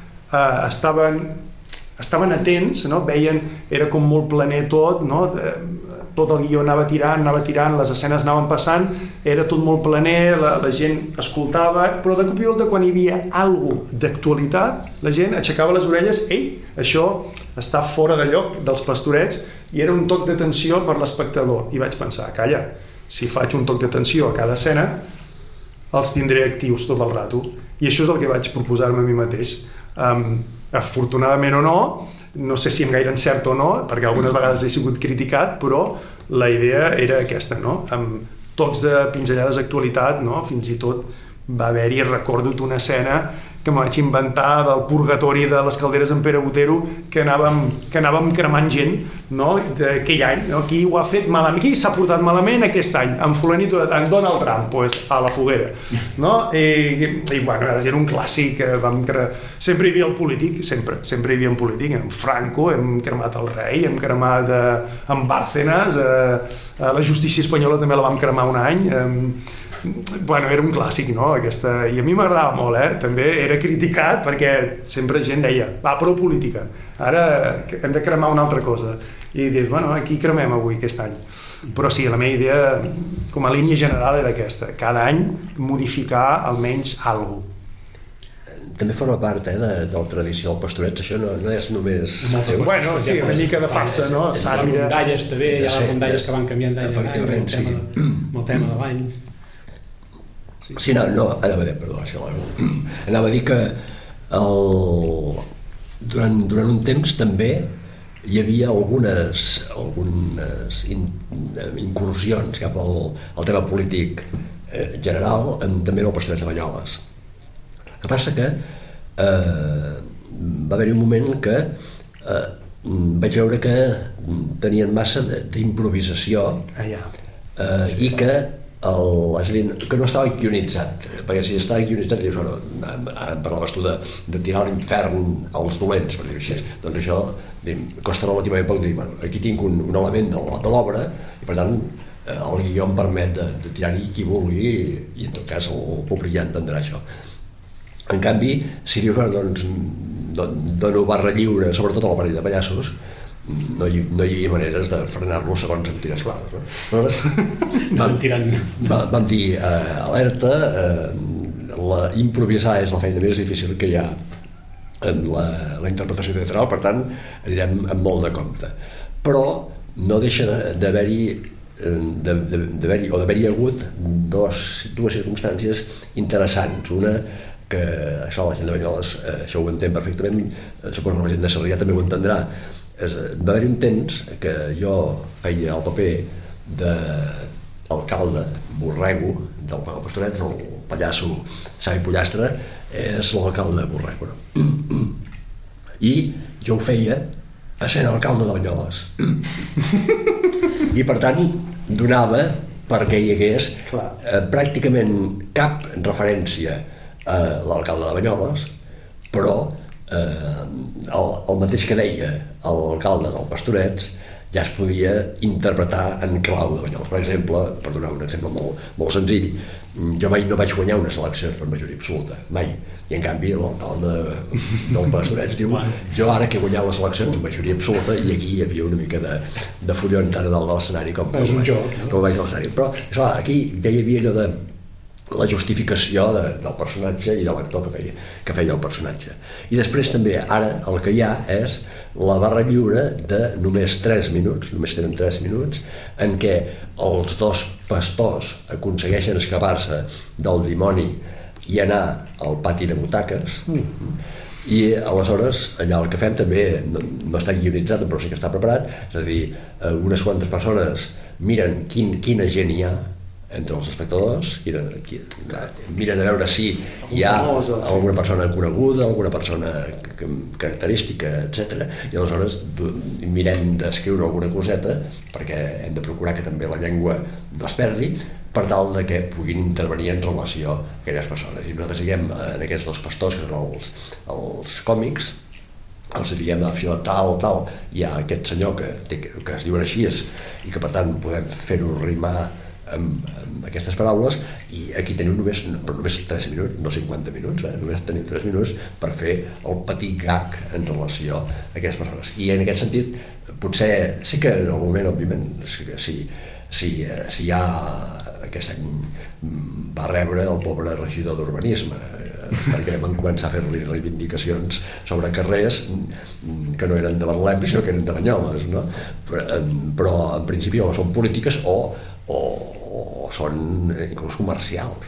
Speaker 8: estaven atents, no? Veien, era com molt planer tot, no? Tot el guió anava tirant, les escenes anaven passant, era tot molt planer, la gent escoltava, però de cop i volta quan hi havia alguna cosa d'actualitat, la gent aixecava les orelles, ei, això està fora de lloc dels pastorets, i era un toc d'atenció per l'espectador. I vaig pensar, calla, si faig un toc d'atenció a cada escena, els tindré actius tot el rato. I això és el que vaig proposar-me a mi mateix. Afortunadament o no sé si em gaire encert o no, perquè algunes vegades he sigut criticat, però la idea era aquesta, no? Amb tocs de pinzellades d'actualitat, no? Fins i tot va haver-hi, recordo una escena que me vaig inventar del purgatori de les calderes en Pere Botero, que anàvem cremant gent, no? D'aquell any, no? Qui ho ha fet malament, qui s'ha portat malament aquest any, en fulanito, en Donald Trump, pues, a la foguera, no? I bueno, era un clàssic, sempre hi havia el polític, sempre hi havia un polític, en Franco, hem cremat el rei, hem cremat en Bárcenas, la justícia espanyola també la vam cremar un any, bueno, era un clàssic, no? I a mi m'agradava molt, també era criticat perquè sempre gent deia, va, prou política, ara hem de cremar una altra cosa, i dius, bueno, aquí cremem avui aquest any. Però sí, la meva idea com a línia general era aquesta, cada any modificar almenys alguna cosa.
Speaker 7: També forma part de la tradició del pastoret, això no és només...
Speaker 8: Bueno, sí, una mica de farsa, no?
Speaker 9: Les rondalles també, hi ha les rondalles que van canviant d'any a any, amb el tema de l'any.
Speaker 7: Sí, no, anava a dir que durant un temps també hi havia algunes incursions cap al tema polític general, també en el pastoret de Banyoles. El que passa que va haver-hi un moment que vaig veure que tenien massa d'improvisació i que no estava guionitzat, perquè si estava guionitzat dius, parlaves tu de tirar a l'infern als dolents, per dir-ho, doncs això costa relativament poc de dir, aquí tinc un element de l'obra i per tant el guió em permet de tirar-hi qui vulgui i en tot cas el públic ja entendrà això. En canvi, si dius, doncs dono barra lliure, sobretot a la parella de pallassos, no hi havia maneres de frenar-lo segons em tires clares, no? Vam dir alerta, improvisar és la feina més difícil que hi ha en la interpretació teatral, per tant anirem amb molt de compte, però no deixa d'haver-hi hagut dues circumstàncies interessants. Una, que això la gent de Banyoles això ho entén perfectament, suposo que la gent de Sarrià també ho entendrà. Va haver-hi un temps que jo feia el paper d'alcalde borrego del Pastoret, el pallasso Xavi Pollastre és l'alcalde borrego, no? I jo ho feia essent alcalde de Banyoles i per tant donava perquè hi hagués pràcticament cap referència a l'alcalde de Banyoles, però el mateix que deia l'alcalde del Pastorets ja es podia interpretar en clau de Banyoles. Per exemple, per donar un exemple molt senzill, jo mai no vaig guanyar unes eleccions per majoria absoluta, mai. I en canvi l'alcalde del Pastorets diu jo ara que he guanyat les eleccions amb majoria absoluta, i aquí hi havia una mica de follon tant a dalt de l'escenari com baix de l'escenari. Però, clar, aquí ja hi havia allò de la justificació del personatge i de l'actor que feia el personatge. I després també, ara, el que hi ha és la barra lliure de només 3 minuts, només tenen 3 minuts, en què els dos pastors aconsegueixen escapar-se del dimoni i anar al pati de butaques, i aleshores allà el que fem també no està guionitzat, però sí que està preparat, és a dir, unes quantes persones miren quina gent hi ha entre els espectadors, miren a veure si hi ha alguna persona coneguda, alguna persona característica, etc. I aleshores mirem d'escriure alguna coseta, perquè hem de procurar que també la llengua no es perdi, per tal de que puguin intervenir en relació a aquelles persones. I nosaltres diguem en aquests dos pastors, que són els còmics, els diguem de fila tal, hi ha aquest senyor que es diuen així i que per tant podem fer-ho rimar amb aquestes paraules, i aquí tenim només 3 minuts, no 50 minuts, només tenim 3 minuts per fer el petit gag en relació a aquestes persones. I en aquest sentit, potser sí que en algun moment, òbviament, si ja aquest any va rebre el pobre regidor d'urbanisme, perquè vam començar a fer-li reivindicacions sobre carrers que no eren de Betlem, sinó que eren de Banyoles, no? Però en principi o són polítiques o són inclús comercials.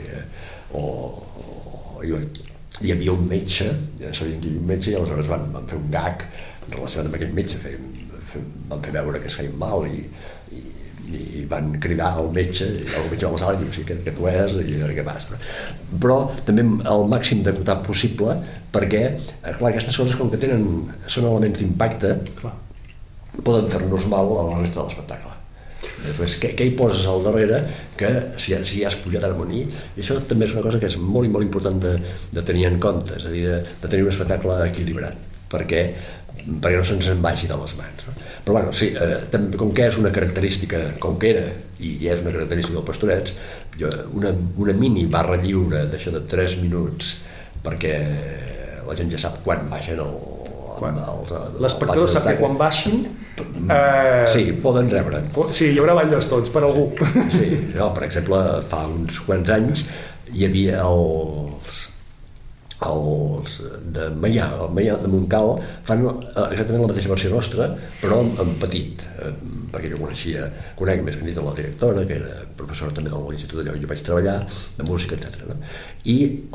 Speaker 7: Hi havia un metge, ja sabien que hi havia un metge, i aleshores van fer un gag relacionat amb aquell metge, van fer veure que es feien mal i van cridar al metge, i el metge va a la sala i diu, sí, que tu és, i què passa. Però també el màxim d'acotat possible, perquè, clar, aquestes coses, com que són elements d'impacte, poden fer-nos mal a la resta de l'espectacle. Després, què hi poses al darrere que si ja has pujat harmonia? I això també és una cosa que és molt i molt important de tenir en compte, és a dir, de tenir un espectacle equilibrat, perquè no se'ns en vagi de les mans. Però bueno, sí, com que és una característica, com que era i és una característica del Pastorets, una mini barra lliure d'això de 3 minuts, perquè la gent ja sap quan baixen
Speaker 8: l'espectador sap que quan baixin
Speaker 7: sí, poden rebre.
Speaker 8: Sí, hi haurà ball d'estons per algú.
Speaker 7: Sí, per exemple, fa uns quants anys hi havia els de Meià, el Meià de Montcal, fan exactament la mateixa versió nostra, però en petit, perquè jo conec més que dit la directora, que era professora també de l'institut allà on jo vaig treballar, de música, etc. I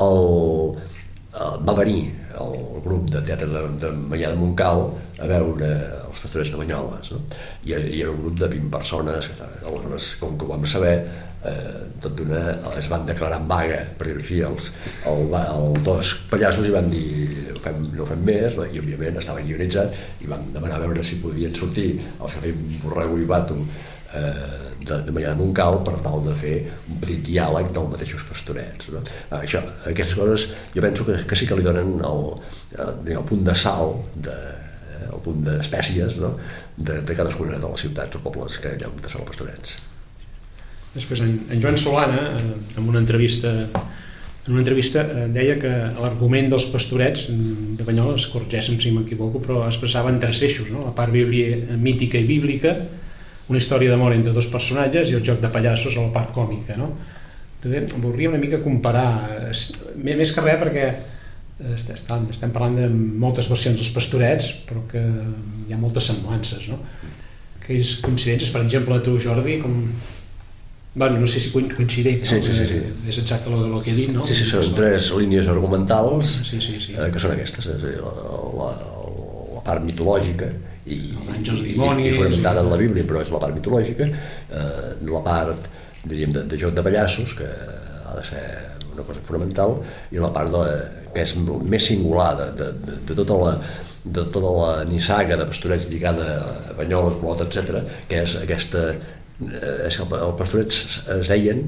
Speaker 7: va venir el grup de teatre de Meià de Montcal a veure els Pastorets de Banyoles, no? I era un grup de 20 persones, aleshores, com que ho vam saber, tot d'una es van declarar en vaga, per dir-ho així, els dos pallassos, i van dir no fem més, i òbviament estava guionitzat, i van demanar a veure si podien sortir els que feien Borrego i Bato de Meià de Montcal, per tal de fer un petit diàleg dels mateixos Pastorets, no? Aquestes coses jo penso que sí que li donen el punt de sal, el punt d'espècies, no? de cadascuna de les ciutats o pobles que hi ha on són els Pastorets.
Speaker 9: Després en Joan Solana, en una entrevista deia que l'argument dels Pastorets de Banyoles, corregeixen si m'equivoco, però expressava en 3 eixos, no? La part mítica i bíblica, una història d'amor entre 2 personatges, i el joc de pallassos a la part còmica, no? També voldria una mica comparar, més que res perquè estem parlant de moltes versions dels Pastorets, però que hi ha moltes semblances, no? Aquelles coincidències, per exemple, tu, Jordi, bueno, no sé si coincideix, no?
Speaker 7: Sí.
Speaker 9: És exacte el que he dit, no?
Speaker 7: Sí, són 3 línies argumentals que són aquestes, la part mitològica i fonamentada en la Bíblia, però és la part mitològica, la part, diríem, de joc de pallassos, que ha de ser una cosa fonamental, i la part que és més singular de tota la nissaga de Pastorets lligada a Banyoles, Olot, etc., que és aquesta... Els Pastorets es deien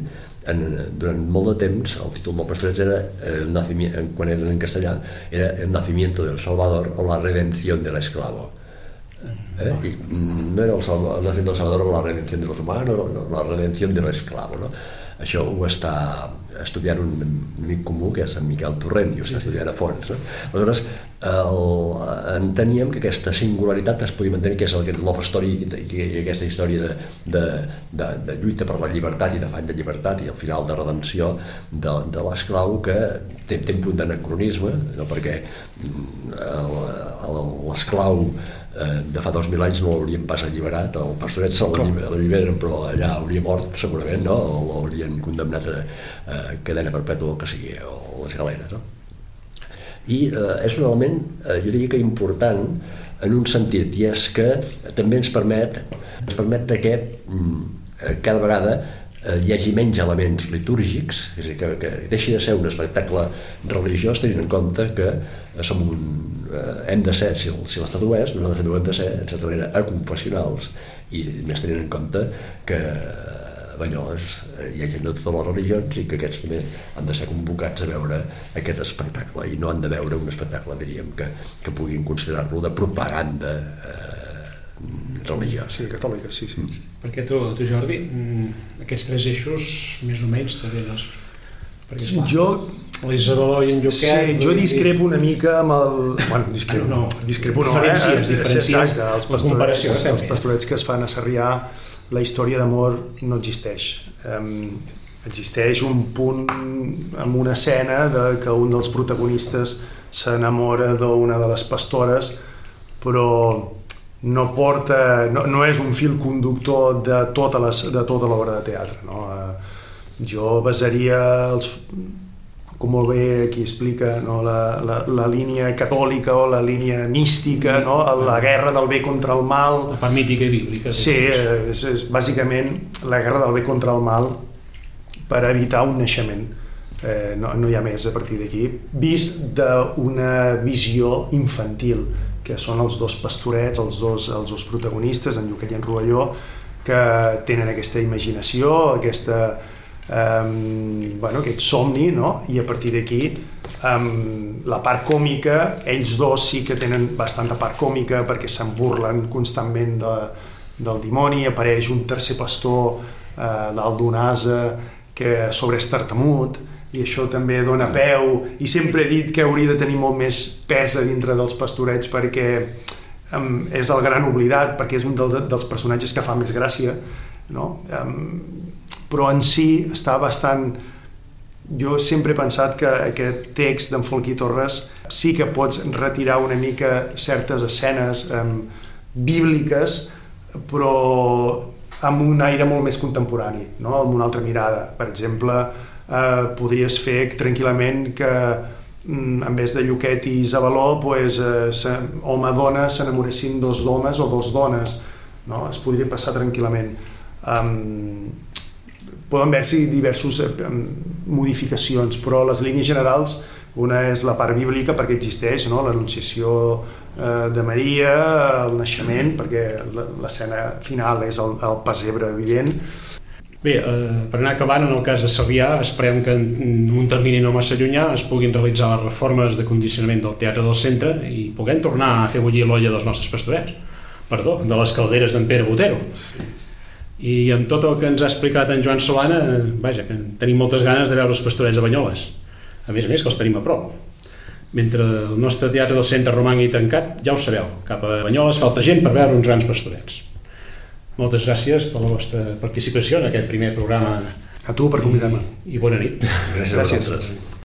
Speaker 7: durant molt de temps el títol del Pastorets era, quan eren en castellà, era El nacimiento del Salvador o La redención del esclavo. Y no era el nacimiento del Salvador o La redención de los humanos, no, La redención del esclavo, no? Això ho està estudiant un amic comú, que és en Miquel Torrent, i ho està estudiant a fons. No? Aleshores, enteníem que aquesta singularitat es podia mantenir, que és el love story i aquesta història de lluita per la llibertat i d'afany de llibertat i al final de redenció de l'esclau, que té un punt d'anacronisme, no? Perquè l'esclau de fa 2.000 anys no l'haurien pas alliberat, el Pastoret se l'alliberen, però allà hauria mort segurament, no? O l'haurien condemnat a cadena perpètua, o que sigui, o les galeres, no? I és un element, jo diria que important en un sentit, i és que també ens permet que cada vegada hi hagi menys elements litúrgics, és a dir, que deixi de ser un espectacle religiós, tenint en compte que hem de ser, si l'Estat ho és, nosaltres també ho hem de ser, en certa manera, aconfessionals, i més tenint en compte que a Banyoles hi ha gent de totes les religions i que aquests també han de ser convocats a veure aquest espectacle i no han de veure un espectacle, diríem, que puguin considerar-lo de propaganda religiosa.
Speaker 8: Sí, catòlica, sí.
Speaker 9: Perquè tu Jordi, aquests 3 eixos més o menys te venen. Perquè esclar, l'Isabeló i en Lluquet...
Speaker 8: Sí, jo discrepo una mica amb el... Bueno, discrepo no,
Speaker 9: diferències.
Speaker 8: Exacte, els pastorets que es fan a Sarrià, la història d'amor no existeix. Existeix un punt amb una escena que un dels protagonistes s'enamora d'una de les pastores, però no és un fil conductor de tota l'obra de teatre, no? Jo basaria, com molt bé aquí explica, no? la línia catòlica o la línia mística, no? La guerra del bé contra el mal.
Speaker 9: La part mítica i bíblica.
Speaker 8: Sí, és bàsicament la guerra del bé contra el mal per evitar un naixement. No hi ha més a partir d'aquí, vist d'una visió infantil, que són els 2 pastorets, els dos protagonistes, en Lluquet i en Rovelló, que tenen aquesta imaginació, aquest somni, no? I a partir d'aquí la part còmica, ells 2 sí que tenen bastanta part còmica perquè se'n burlen constantment del dimoni. Apareix un tercer pastor, dalt d'un ase, que sobre és tartamut, i això també dona peu, i sempre he dit que hauria de tenir molt més pes a dintre dels pastorets perquè és el gran oblidat, perquè és un dels personatges que fa més gràcia, no? Però en si està bastant... Jo sempre he pensat que aquest text d'en Folquí Torres sí que pots retirar una mica certes escenes bíbliques, però amb un aire molt més contemporani, no? Amb una altra mirada. Per exemple, podries fer tranquil·lament que en vez de Lluquet i Isabeló, home-dona s'enamoressin 2 homes o 2 dones, no? Es podria passar tranquil·lament. Poden haver-hi diverses modificacions, però les línies generals, una és la part bíblica perquè existeix, no? L'anunciació de Maria, el naixement, perquè l'escena final és el pessebre vivent.
Speaker 9: Bé, per anar acabant, en el cas de Sarrià, esperem que en un termini no massa llunyà es puguin realitzar les reformes de condicionament del Teatre del Centre i puguem tornar a fer bullir l'olla dels nostres pastorets. Perdó, de les calderes d'en Pere Botero. I amb tot el que ens ha explicat en Joan Solana, vaja, que tenim moltes ganes de veure els pastorets de Banyoles. A més, que els tenim a prop. Mentre el nostre Teatre del Centre romangui tancat, ja ho sabeu, cap a Banyoles falta gent per veure uns grans pastorets. Moltes gràcies per la vostra participació en aquest primer programa.
Speaker 8: A tu per convidar-me.
Speaker 9: I bona nit.
Speaker 7: Gràcies a vosaltres.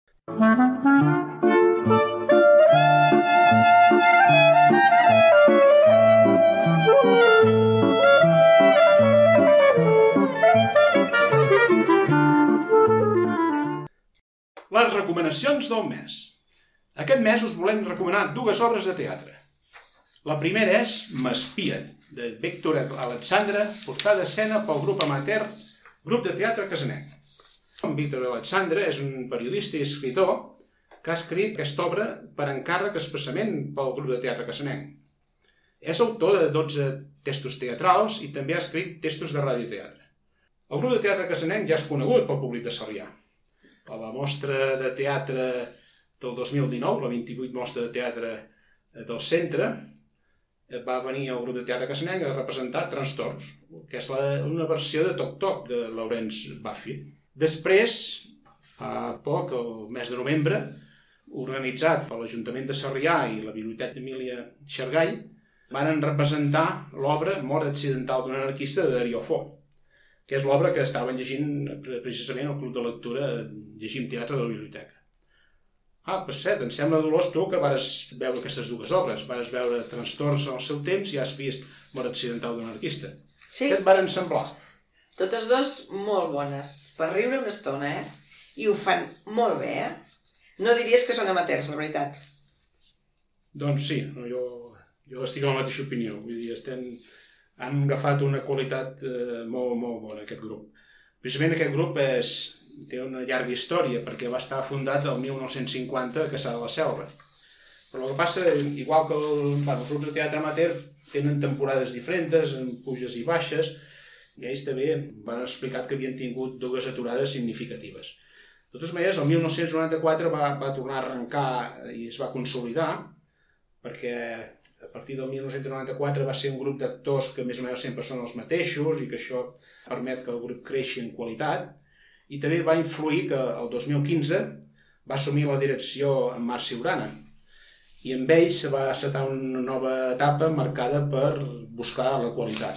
Speaker 2: Les recomanacions del mes. Aquest mes us volem recomanar 2 obres de teatre. La primera és M'espien, de Víctor Alexandre, portada a escena pel grup amateur Grup de Teatre Casanenc. Víctor Alexandre és un periodista i escritor que ha escrit aquesta obra per encàrrec expressament pel Grup de Teatre Casanenc. És autor de 12 textos teatrals i també ha escrit textos de radioteatre. El grup de teatre cassanenc ja és conegut pel públic de Sarrià. A la mostra de teatre del 2019, la 28 mostra de teatre del centre, va venir el grup de teatre cassanenc a representar Trastorns, que és una versió de Toc Toc de Laurence Baffy. Després, fa poc, el mes de novembre, organitzat per l'Ajuntament de Sarrià i la Biblioteca Emília Xargall, van representar l'obra Mort accidental d'un anarquista de Dario Fo, que és l'obra que estaven llegint precisament al Club de Lectura Llegim Teatre de la Biblioteca. Per cert, em sembla, Dolors, tu que vares veure aquestes dues obres. Vares veure Trastorns al seu temps i has vist Mort accidental d'un anarquista.
Speaker 3: Sí.
Speaker 2: Què et varen semblar?
Speaker 3: Totes dues molt bones, per riure una estona, I ho fan molt bé, No diries que són amateurs, la veritat.
Speaker 2: Doncs sí, jo estic en la mateixa opinió. Vull dir, han agafat una qualitat molt, molt bona, aquest grup. Precisament aquest grup té una llarga història, perquè va estar fundat el 1950 a Cassà de la Selva. Però el que passa, igual que els grups de teatre amateur tenen temporades diferents, amb puges i baixes, i ells també van explicar que havien tingut dues aturades significatives. De totes maneres, el 1994 va tornar a arrencar i es va consolidar, perquè a partir del 1994 va ser un grup d'actors que més o menys sempre són els mateixos i que això permet que el grup creixi en qualitat, i també va influir que el 2015 va assumir la direcció en Marc Ciurana, i amb ells va encetar una nova etapa marcada per buscar la qualitat.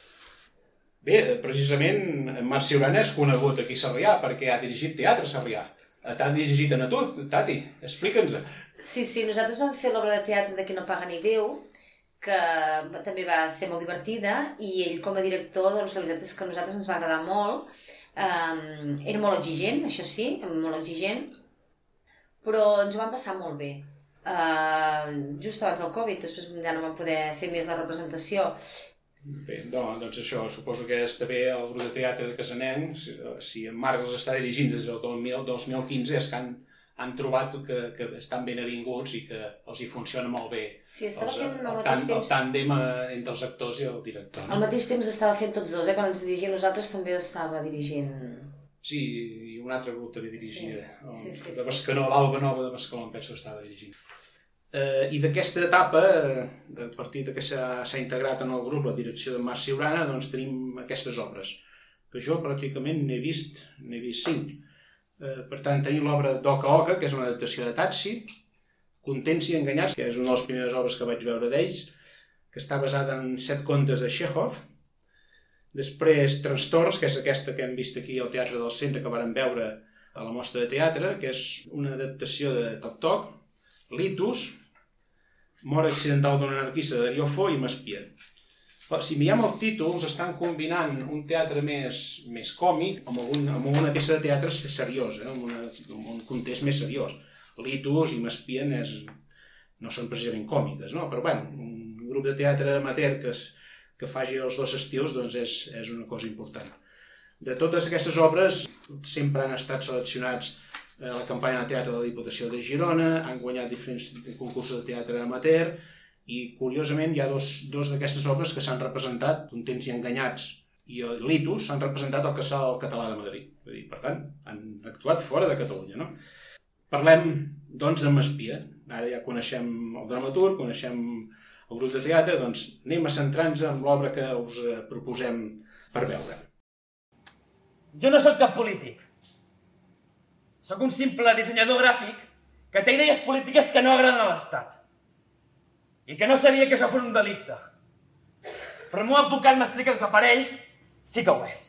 Speaker 2: Bé, precisament en Marc Ciurana és conegut aquí a Sarrià perquè ha dirigit teatre a Sarrià. T'ha dirigit a tu, Tati, explica'ns-ho.
Speaker 1: Sí, nosaltres vam fer l'obra de teatre de Qui no paga ni Déu, que també va ser molt divertida, i ell com a director, doncs la veritat és que a nosaltres ens va agradar molt. Era molt exigent, això sí, molt exigent, però ens ho vam passar molt bé. Just abans del Covid, després ja no vam poder fer més la representació.
Speaker 2: Bé, doncs això, suposo que és també el grup de teatre de Cassanenc, si en Marc els està dirigint des del 2015, és que han trobat que estan ben avinguts i que els hi funciona molt bé.
Speaker 1: Sí, estava fent al mateix temps...
Speaker 2: El tàndem entre els actors i el director.
Speaker 1: Al mateix temps estava fent tots dos, quan ens dirigia nosaltres també estava dirigint...
Speaker 2: Sí, i un altre grup també dirigia.
Speaker 1: Sí.
Speaker 2: De Bescanó, l'Alba Nova de Bescanó, em penso que estava dirigint. I d'aquesta etapa, a partir que s'ha integrat en el grup la direcció de Marc Ciurana, doncs tenim aquestes obres, que jo pràcticament n'he vist 5. Per tant, tenim l'obra d'Oca Oca, que és una adaptació de Tatsi, Contents i enganyats, que és una de les primeres obres que vaig veure d'ells, que està basada en 7 contes de Chekhov. Després, Trastorns, que és aquesta que hem vist aquí al Teatre del Centre, que vàrem veure a la mostra de teatre, que és una adaptació de Toc Toc, Litus, Mort accidental d'un anarquista de Dario Fo i M'espia. Si mirem els títols, estan combinant un teatre més còmic amb una peça de teatre seriosa, amb un context més seriós. Litus i M'espia no són precisament còmiques, però bé, un grup de teatre amateur que faci els dos estils doncs és una cosa important. De totes aquestes obres sempre han estat seleccionats a la campanya de teatre de la Diputació de Girona, han guanyat diferents concursos de teatre amateur i, curiosament, hi ha dos d'aquestes obres que s'han representat, Contents i enganyats i el Litus, s'han representat al Casal Català de Madrid. Per tant, han actuat fora de Catalunya. Parlem, doncs, de M'espia. Ara ja coneixem el dramaturg, coneixem el grup de teatre, doncs anem a centrar-nos en l'obra que us proposem per veure.
Speaker 10: Jo no sóc cap polític. Sóc un simple dissenyador gràfic que té idees polítiques que no agraden a l'Estat. I que no sabia que això fos un delicte. Però el meu advocat m'explica que per ells sí que ho és.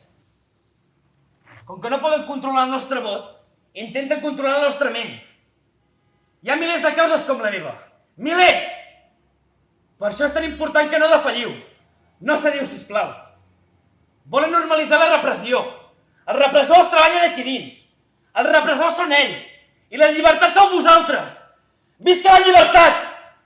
Speaker 10: Com que no poden controlar el nostre vot, intenten controlar la nostra ment. Hi ha milers de causes com la meva. Milers! Per això és tan important que no defalliu. No cediu, sisplau. Volen normalitzar la repressió. Els repressors treballen aquí dins. Els repressors són ells. I la llibertat sou vosaltres. Visca la llibertat!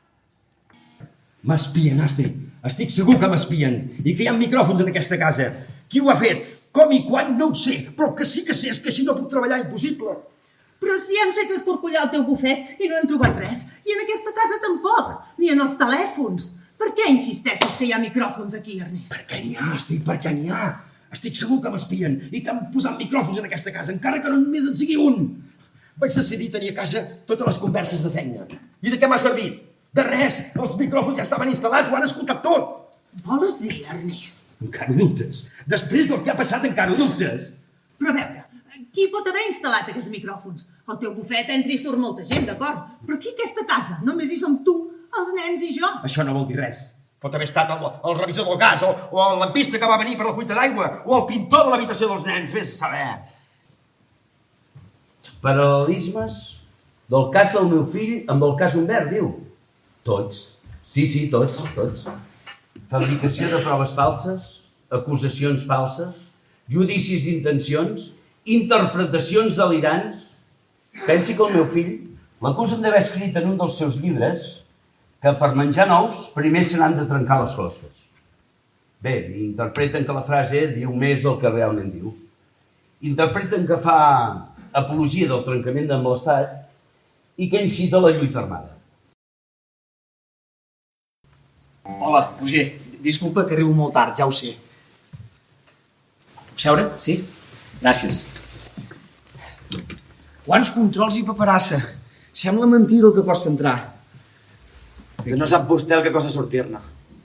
Speaker 11: M'espien, Astrid. Estic segur que m'espien. I que hi ha micròfons en aquesta casa. Qui ho ha fet? Com i quan? No ho sé. Però que sí que sé, és que així no puc treballar, impossible.
Speaker 12: Però si han fet escorcollar el teu bufet i no han trobat res. I en aquesta casa tampoc. Ni en els telèfons. Per què insisteixes que hi ha micròfons aquí, Ernest?
Speaker 11: Perquè n'hi ha, Astrid, perquè n'hi ha. Estic segur que m'espien i que han posat micròfons en aquesta casa, encara que no només en sigui un. Vaig decidir tenir a casa totes les converses de feina. I de què m'ha servit? De res! Els micròfons ja estaven instal·lats, ho han escoltat tot!
Speaker 12: Vols dir, Ernest?
Speaker 11: Encara ho dubtes? Després del que ha passat encara ho dubtes?
Speaker 12: Però a veure, qui pot haver instal·lat aquests micròfons? Al teu bufet entra i surt molta gent, d'acord? Però aquí a aquesta casa només hi som tu, els nens i jo.
Speaker 11: Això no vol dir res. Pot haver estat el revisor del gas, o el lampista que va venir per la fuita d'aigua, o el pintor de l'habitació dels nens, vés a saber.
Speaker 13: Paral·lelismes del cas del meu fill amb el cas Humbert, diu. Tots. Sí, tots. Fabricació de proves falses, acusacions falses, judicis d'intencions, interpretacions delirants. Pensi que el meu fill l'acusen d'haver escrit en un dels seus llibres que per menjar nous primer se n'han de trencar les closques. Bé, interpreten que la frase diu més del que realment diu. Interpreten que fa apologia del trencament amb l'Estat i que incita a la lluita armada.
Speaker 14: Hola, Roger. Disculpa que arribo molt tard, ja ho sé. Puc seure? Sí? Gràcies. Quants controls i paperassa. Sembla mentida el que costa entrar. Que no sap vostè el que costa sortir-ne.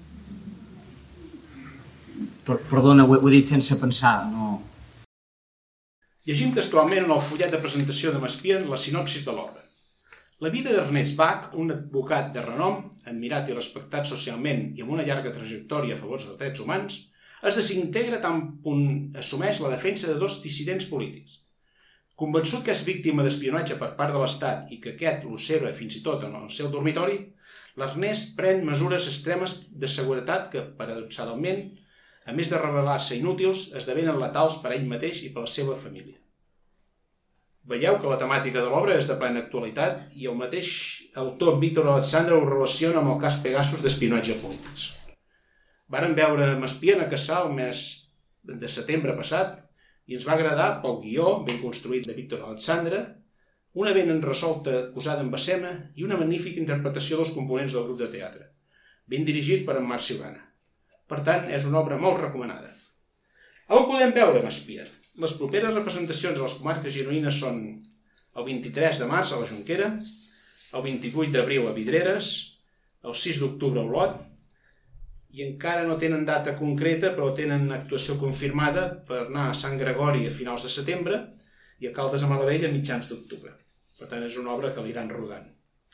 Speaker 14: Perdona, ho he dit sense pensar, no...
Speaker 2: Llegim textualment en el fullet de presentació de Maspien la sinopsis de l'obra. La vida d'Ernest Bach, un advocat de renom, admirat i respectat socialment i amb una llarga trajectòria a favor dels drets humans, es desintegra tan punt assumeix la defensa de dos dissidents polítics. Convençut que és víctima d'espionatge per part de l'Estat i que aquest l'observa fins i tot en el seu dormitori, l'Ernest pren mesures extremes de seguretat que, paradoxalment, a més de revelar-se inútils, esdevenen letals per a ell mateix i per a la seva família. Veieu que la temàtica de l'obra és de plena actualitat i el mateix autor Víctor Alexandre ho relaciona amb el cas Pegasus d'espionatge polítics. Varen veure Maspien a Cassà el mes de setembre passat i ens va agradar pel guió ben construït de Víctor Alexandre, una ben resolta posada en escena i una magnífica interpretació dels components del grup de teatre, ben dirigit per en Marc Siurana. Per tant, és una obra molt recomanada. On podem veure Maspien? Les properes representacions a les comarques gironines són el 23 de març a la Jonquera, el 28 d'abril a Vidreres, el 6 d'octubre a Olot, i encara no tenen data concreta, però tenen actuació confirmada per anar a Sant Gregori a finals de setembre i a Caldes de Malavella a mitjans d'octubre. Per tant, és una obra que l'aniran rodant.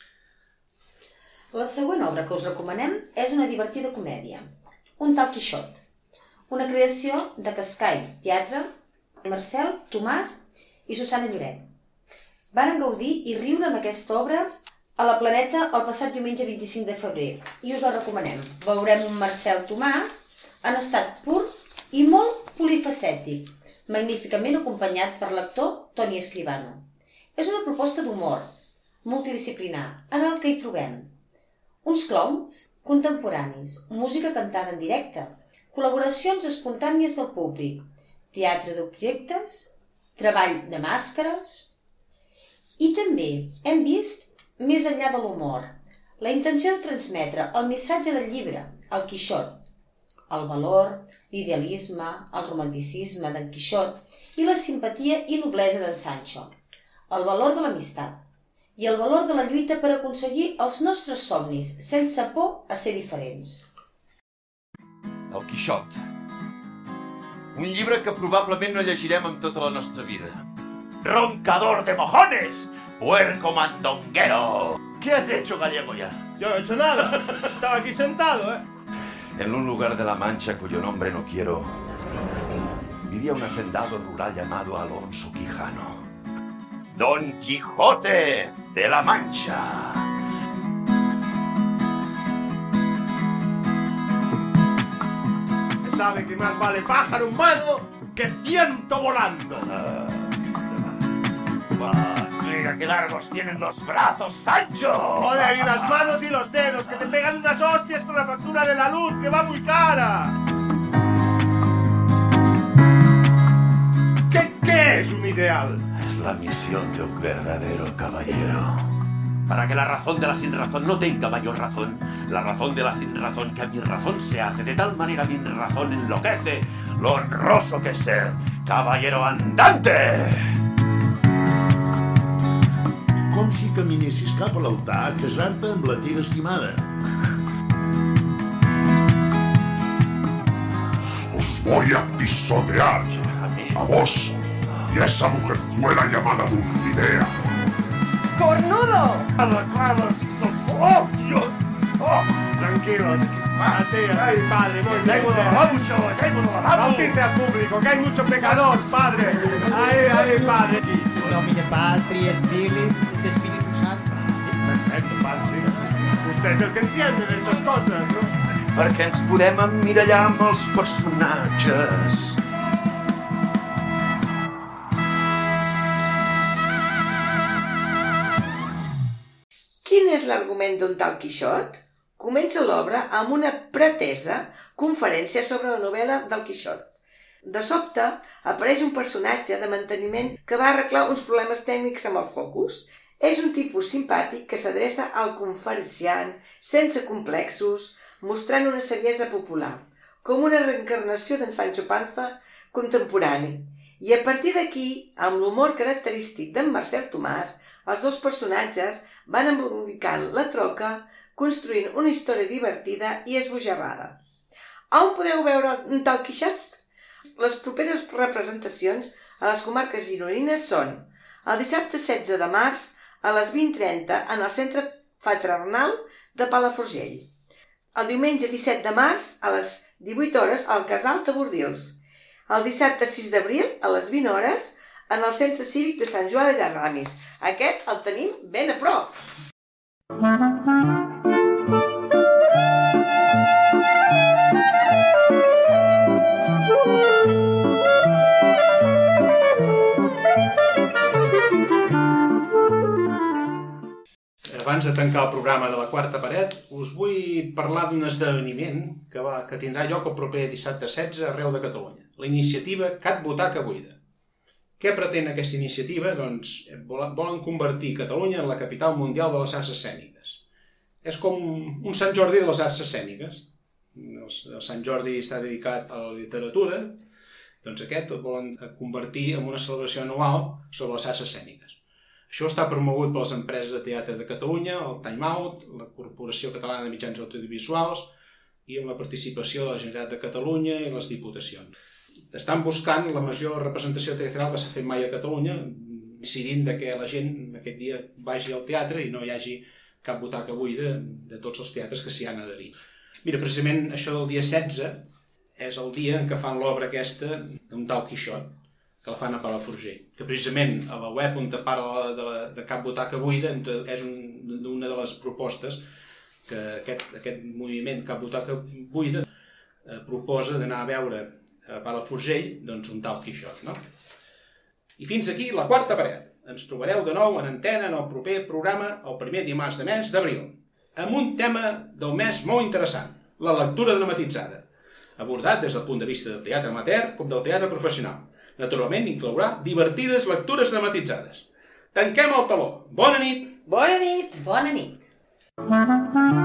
Speaker 1: La següent obra que us recomanem és una divertida comèdia, Un tal Quixot, una creació de Cascai Teatre, Marcel, Tomàs i Susana Lloret. Varen gaudir i riure amb aquesta obra a la Planeta el passat diumenge 25 de febrer i us la recomanem. Veurem un Marcel Tomàs en estat pur i molt polifacètic, magníficament acompanyat per l'actor Toni Escribano. És una proposta d'humor multidisciplinar en el que hi trobem uns clowns contemporanis, música cantada en directe, col·laboracions espontànies del públic, teatre d'objectes, treball de màscares i també hem vist més enllà de l'humor, la intenció de transmetre el missatge del llibre, el Quixot, el valor, l'idealisme, el romanticisme d'en Quixot i la simpatia i noblesa d'en Sancho, el valor de l'amistat i el valor de la lluita per aconseguir els nostres somnis sense por a ser diferents.
Speaker 15: El Quixot. Un llibre que probablement no llegirem en tota la nostra vida.
Speaker 16: ¡Roncador de mojones! ¡Puerco mandonguero!
Speaker 15: ¿Qué has hecho, gallego, ya?
Speaker 16: Yo no he hecho nada. Estaba aquí sentado, ¿eh?
Speaker 15: En un lugar de la Mancha cuyo nombre no quiero, vivía un hacendado rural llamado Alonso Quijano.
Speaker 16: Don Quijote de la Mancha. Sabe que más vale pájaro en mano que ciento volando.
Speaker 15: Mira qué largos tienen los brazos, Sancho.
Speaker 16: Joder, y las manos y los dedos, que te pegan unas hostias con la factura de la luz, que va muy cara. ¿Qué es un ideal?
Speaker 15: Es la misión de un verdadero caballero. Para que la razón de la sinrazón no tenga mayor razón, La razón de la sin razón que a mi razón se hace, de tal manera mi razón enloquece lo honroso que es ser caballero andante.
Speaker 17: Com si caminessis cap a l'altar a casar-te amb la teva estimada.
Speaker 18: Os voy a pisotear, a vos y a esa mujerzuela llamada Dulcinea.
Speaker 16: ¡Cornudo! ¡A la cara, ¡oh, Dios! ¡Oh, tranquilos! Así, ay, padre, muy bien. Bautice al público, que hay mucho pecador, padre. Ahí, padre.
Speaker 19: En nomine Patri et Filis et Espíritu Santo.
Speaker 16: Sí, perfecto, padre. Sí. Usted es el que entiende de estas cosas, ¿no?
Speaker 15: Perquè ens podem emmirallar amb els personatges.
Speaker 3: Quin és l'argument d'un tal Quixot? Comença l'obra amb una pretesa conferència sobre la novel·la del Quixot. De sobte, apareix un personatge de manteniment que va arreglar uns problemes tècnics amb el focus. És un tipus simpàtic que s'adreça al conferenciant sense complexos, mostrant una saviesa popular, com una reencarnació d'en Sancho Panza contemporani. I a partir d'aquí, amb l'humor característic d'en Marcel Tomàs, els dos personatges van embolicant la troca, construint una història divertida i esbojarrada. On podeu veure un tal Quixot? Les properes representacions a les comarques gironines són el dissabte 16 de març a les 20:30 en el Centre Fraternal de Palafrugell, el diumenge 17 de març a les 18 hores al Casal de Bordils, el dissabte 6 d'abril a les 20 hores en el Centre Cívic de Sant Joan de Ramis. Aquest el tenim ben a prop.
Speaker 2: Abans de tancar el programa de la Quarta Paret, us vull parlar d'un esdeveniment que tindrà lloc el proper dissabte 16 arreu de Catalunya. La iniciativa Cat Butaca Buida. Què pretén aquesta iniciativa? Doncs volen convertir Catalunya en la capital mundial de les arts escèniques. És com un Sant Jordi de les arts escèniques. El Sant Jordi està dedicat a la literatura, doncs aquest el volen convertir en una celebració anual sobre les arts escèniques. Això està promogut per les empreses de teatre de Catalunya, el Time Out, la Corporació Catalana de Mitjans Audiovisuals i amb la participació de la Generalitat de Catalunya i les diputacions. Estan buscant la major representació teatral que s'ha fet mai a Catalunya, decidint que la gent aquest dia vagi al teatre i no hi hagi cap butaca buida de tots els teatres que s'hi han adherit. Mira, precisament això del dia 16 és el dia en què fan l'obra aquesta d'un tal Quixot, que la fan a Palafrugell, que precisament a la web on parla de Cap Butaca Buida és una de les propostes que aquest moviment Cap Butaca Buida proposa d'anar a veure a Palafrugell un tal Quixot. I fins aquí la Quarta Paret. Ens trobareu de nou en antena en el proper programa el primer dimarts de mes d'abril, amb un tema del mes molt interessant, la lectura dramatitzada, abordat des del punt de vista del teatre amateur com del teatre professional. Naturalment, inclourà divertides lectures dramatitzades. Tanquem el teló. Bona nit!
Speaker 3: Bona nit!
Speaker 1: Bona nit!